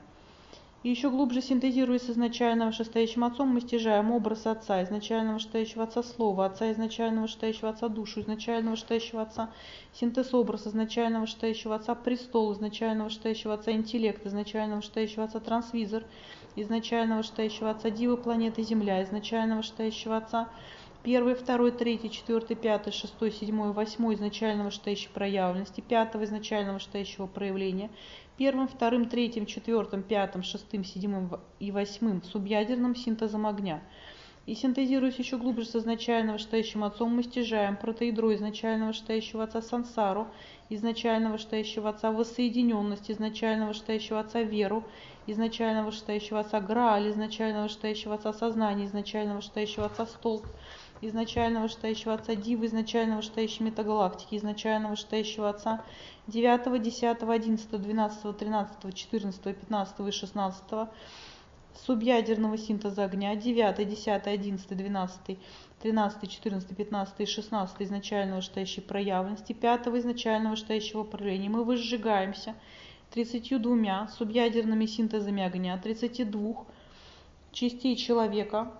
S1: И еще глубже синтезируясь с изначальным вышестоящим отцом, мы стяжаем образ отца, изначального вышестоящего отца слова, отца изначального вышестоящего отца душу, изначального вышестоящего отца синтез образ, изначального вышестоящего отца престол, изначального вышестоящего отца интеллект, изначального вышестоящего отца трансвизор, изначального вышестоящего отца дивы планеты Земля, изначального вышестоящего отца первый, второй, третий, четвертый, пятый, шестой, седьмой, восьмой изначального вышестоящей проявленности, пятого изначального вышестоящего проявления, первым, вторым, третьим, четвертым, пятым, шестым, седьмым и восьмым субъядерным синтезом огня. И синтезируясь еще глубже с изначально вышестоящим отцом, мы стяжаем протоядро изначального вышестоящего отца сансару, изначального вышестоящего отца воссоединенность, изначального вышестоящего отца веру, изначального вышестоящего отца грааль, изначального вышестоящего отца сознание, изначального вышестоящего отца столб, изначального вышестоящего отца дивы, изначального вышестоящей метагалактики, изначального вышестоящего отца девятого, десятого, одиннадцатого, двенадцатого, тринадцатого, четырнадцатого, пятнадцатого и шестнадцатого субъядерного синтеза огня, девятый, десятый, одиннадцатый, двенадцатый, тринадцатый, четырнадцатый, пятнадцатый и шестнадцатый изначального вышестоящей проявленности, пятого изначального вышестоящего проявления. Мы возжигаемся тридцатью двумя субъядерными синтезами огня, тридцати двух частей человека,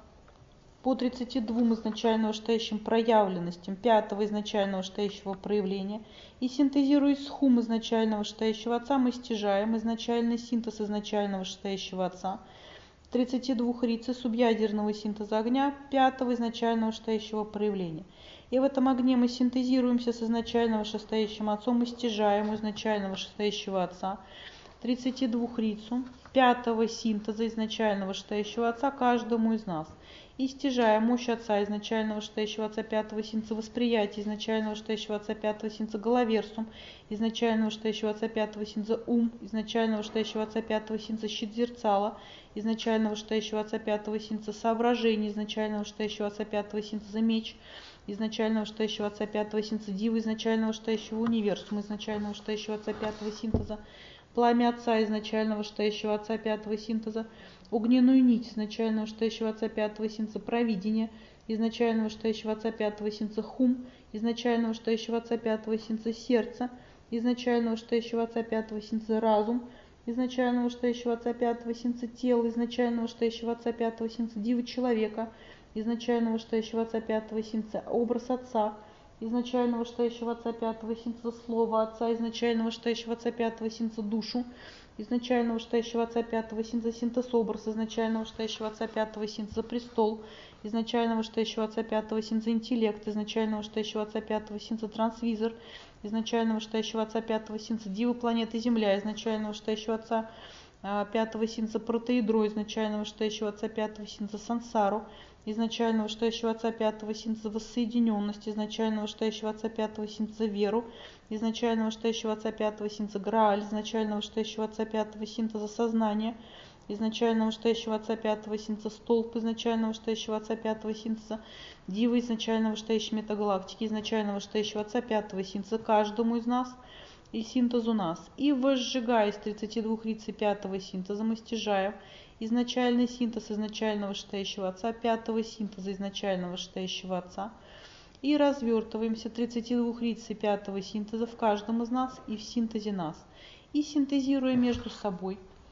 S1: по тридцати двум изначально вышестоящим проявленностям пятого изначального вышестоящего проявления, и синтезируясь с хум изначального вышестоящего отца, мы стяжаем изначальный синтез изначального вышестоящего отца, тридцати двух рицы субъядерного синтеза огня пятого изначального вышестоящего проявления. И в этом огне мы синтезируемся с изначальным вышестоящим отцом, мы стяжаем изначального вышестоящего отца, тридцати двух рицу пятого синтеза изначального вышестоящего отца каждому из нас. И стяжая мощь отца изначального вышестоящего отца пятого синтеза восприятия, изначального вышестоящего отца пятого синтеза головерсум, изначального вышестоящего отца пятого синтеза ум, изначального вышестоящего отца пятого синтеза щит зерцала, изначального вышестоящего отца пятого синтеза соображения, изначального вышестоящего отца пятого синтеза меч, изначального вышестоящего отца пятого синтеза дива, изначального вышестоящего универсума, изначального вышестоящего отца пятого синтеза пламя отца, изначального вышестоящего отца пятого синтеза огненную нить, изначального вышестоящего отца пятого синтеза провидения, изначального вышестоящего отца пятого синтеза хум, изначального вышестоящего отца пятого синтеза сердца, изначального вышестоящего отца пятого синтеза разум, изначального вышестоящего отца пятого синтеза тело, изначального вышестоящего отца пятого синтеза дива человека, изначального вышестоящего отца пятого синтеза образ отца, изначального вышестоящего отца пятого синтеза слова отца, изначального вышестоящего отца пятого синтеза душу, изначального вышестоящего отца пятого синтеза синтез образ, изначального вышестоящего отца пятого синтеза престол, изначального вышестоящего отца пятого синтеза интеллект, изначального вышестоящего отца пятого синтеза трансвизор, изначального вышестоящего отца пятого синтеза дивы планеты Земля, изначального вышестоящего отца пятого синтеза протоядро, изначального вышестоящего отца пятого синтеза сансару, изначального вышестоящего отца пятого синтеза воссоединенность, изначального вышестоящего отца пятого синтеза веру, изначального вышестоящего отца пятого синтеза грааль, изначального вышестоящего отца пятого синтеза сознания, изначального вышестоящего отца пятого синтеза столб, изначального вышестоящего отца пятого синтеза дива, изначального вышестоящей метагалактики, изначального вышестоящего отца пятого синтеза каждому из нас и синтезу нас. И возжигая из тридцати двух рицей пятого синтеза мы стяжаем изначальный синтез изначального вышестоящего отца, пятого синтеза изначального вышестоящего отца, и развертываемся тридцати двух рицей пятого синтеза в каждом из нас и в синтезе нас. И синтезируя между собой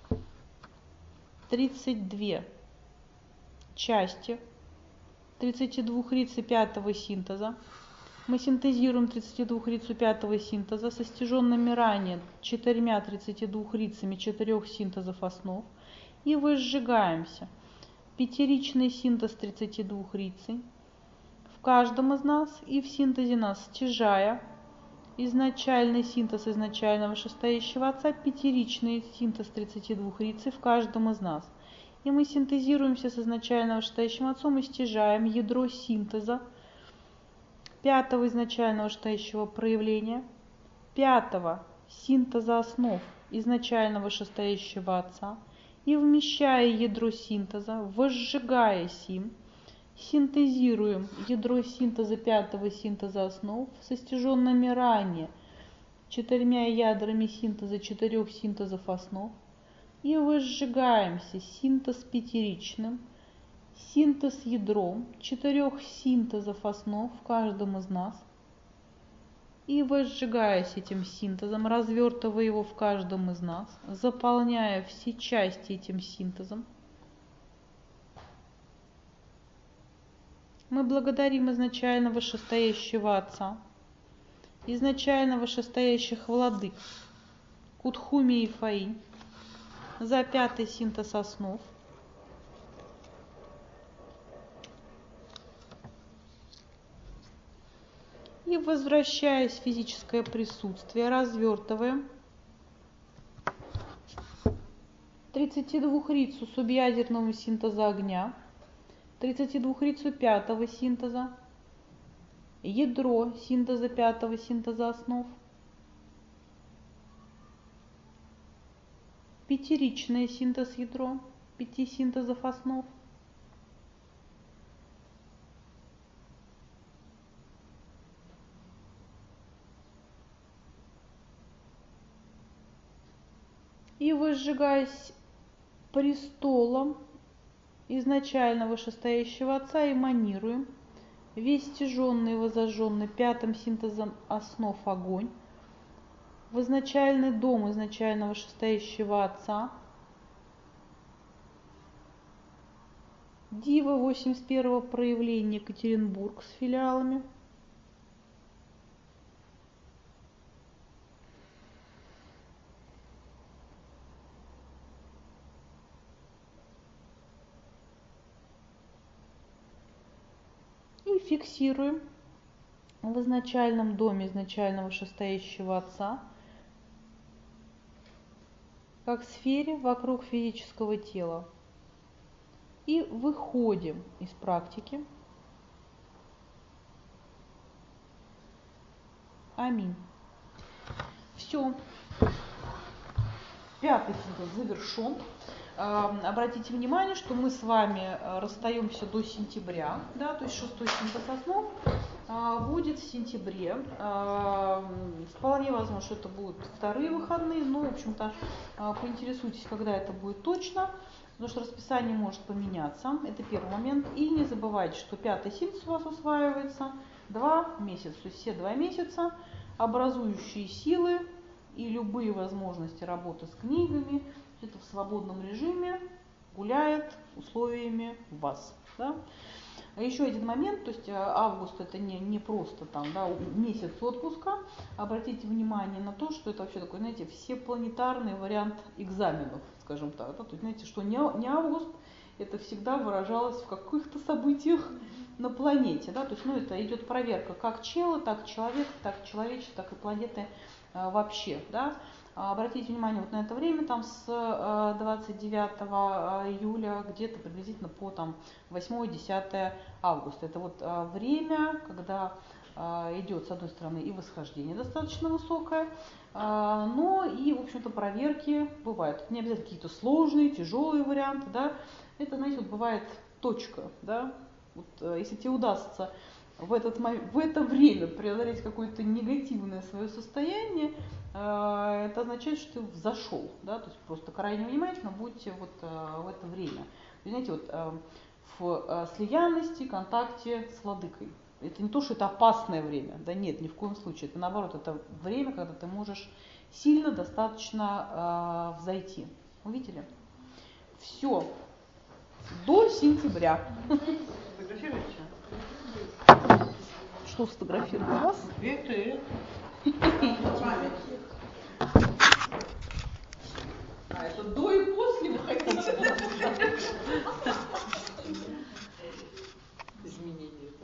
S1: тридцать две части тридцати двух рицей пятого синтеза, мы синтезируем тридцати двух рицу пятого синтеза со стяженными ранее четырьмя тридцати двух рицами четырех синтезов основ, и возжигаемся пятиричный синтез тридцати двух рицей в каждом из нас и в синтезе нас, стяжая изначальный синтез изначального вышестоящего отца, пятиричный синтез тридцати двух рицей в каждом из нас. И мы синтезируемся с изначальным вышестоящим отцом и стяжаем ядро синтеза пятого изначального вышестоящего проявления, пятого синтеза основ изначального вышестоящего отца, и вмещая ядро синтеза, возжигая сим, синтезируем ядро синтеза пятого синтеза основ со стяженными ранее четырьмя ядрами синтеза четырех синтезов основ, И возжигаемся синтез пятеричным, синтез ядром, четырех синтезов основ в каждом из нас. И возжигаясь этим синтезом, развертывая его в каждом из нас, заполняя все части этим синтезом, мы благодарим изначально вышестоящего Отца, изначально вышестоящих владык Кутхуми и Фаинь за пятый синтез основ. И возвращаясь в физическое присутствие, развертываем тридцатидвухрицу субъядерного синтеза огня, тридцатидвухрицу пятого синтеза, ядро синтеза пятого синтеза основ, пятеричное синтез ядро, пяти синтезов основ, и возжигаясь престолом изначально вышестоящего Отца, эманируем весь стяженный и возожженный пятым синтезом основ огонь в изначальный дом изначально вышестоящего Отца, Дива восемьдесят первого проявления Екатеринбург с филиалами, и фиксируем в изначальном доме изначального вышестоящего Отца, как сфере вокруг физического тела. И выходим из практики. Аминь. Все. Пятый синтез завершен. Обратите внимание, что мы с вами расстаемся до сентября, да, то есть шестой синтез основ будет в сентябре. Вполне возможно, что это будут вторые выходные, но, в общем-то, поинтересуйтесь, когда это будет точно, потому что расписание может поменяться. Это первый момент. И не забывайте, что пятый синтез у вас усваивается два месяца, то есть все два месяца образующие силы и любые возможности работы с книгами, это в свободном режиме гуляет условиями вас. Да? А еще один момент, то есть август это не, не просто там, да, месяц отпуска. Обратите внимание на то, что это вообще такой, знаете, всепланетарный вариант экзаменов, скажем так. Да? То есть, знаете, что не, не август, это всегда выражалось в каких-то событиях на планете. Да? То есть, ну, это идет проверка как чела, так человека, так человечества, так и планеты а, вообще. Да? Обратите внимание вот на это время, там с двадцать девятого июля где-то приблизительно по там восьмое-десятое августа. Это вот время, когда идет, с одной стороны, и восхождение достаточно высокое, но и, в общем-то, проверки бывают. Не обязательно какие-то сложные, тяжелые варианты, да. Это, знаете, вот бывает точка, да. Вот, если тебе удастся в, этот, в это время преодолеть какое-то негативное свое состояние, это означает, что ты взошел, да, то есть просто крайне внимательно будьте вот в это время. Знаете, вот в слиянности, контакте с владыкой. Это не то, что это опасное время, да нет, ни в коем случае. Это наоборот, это время, когда ты можешь сильно достаточно э, взойти. Увидели? Все. До сентября. Что сфотографировать? Вас?
S3: Это, это.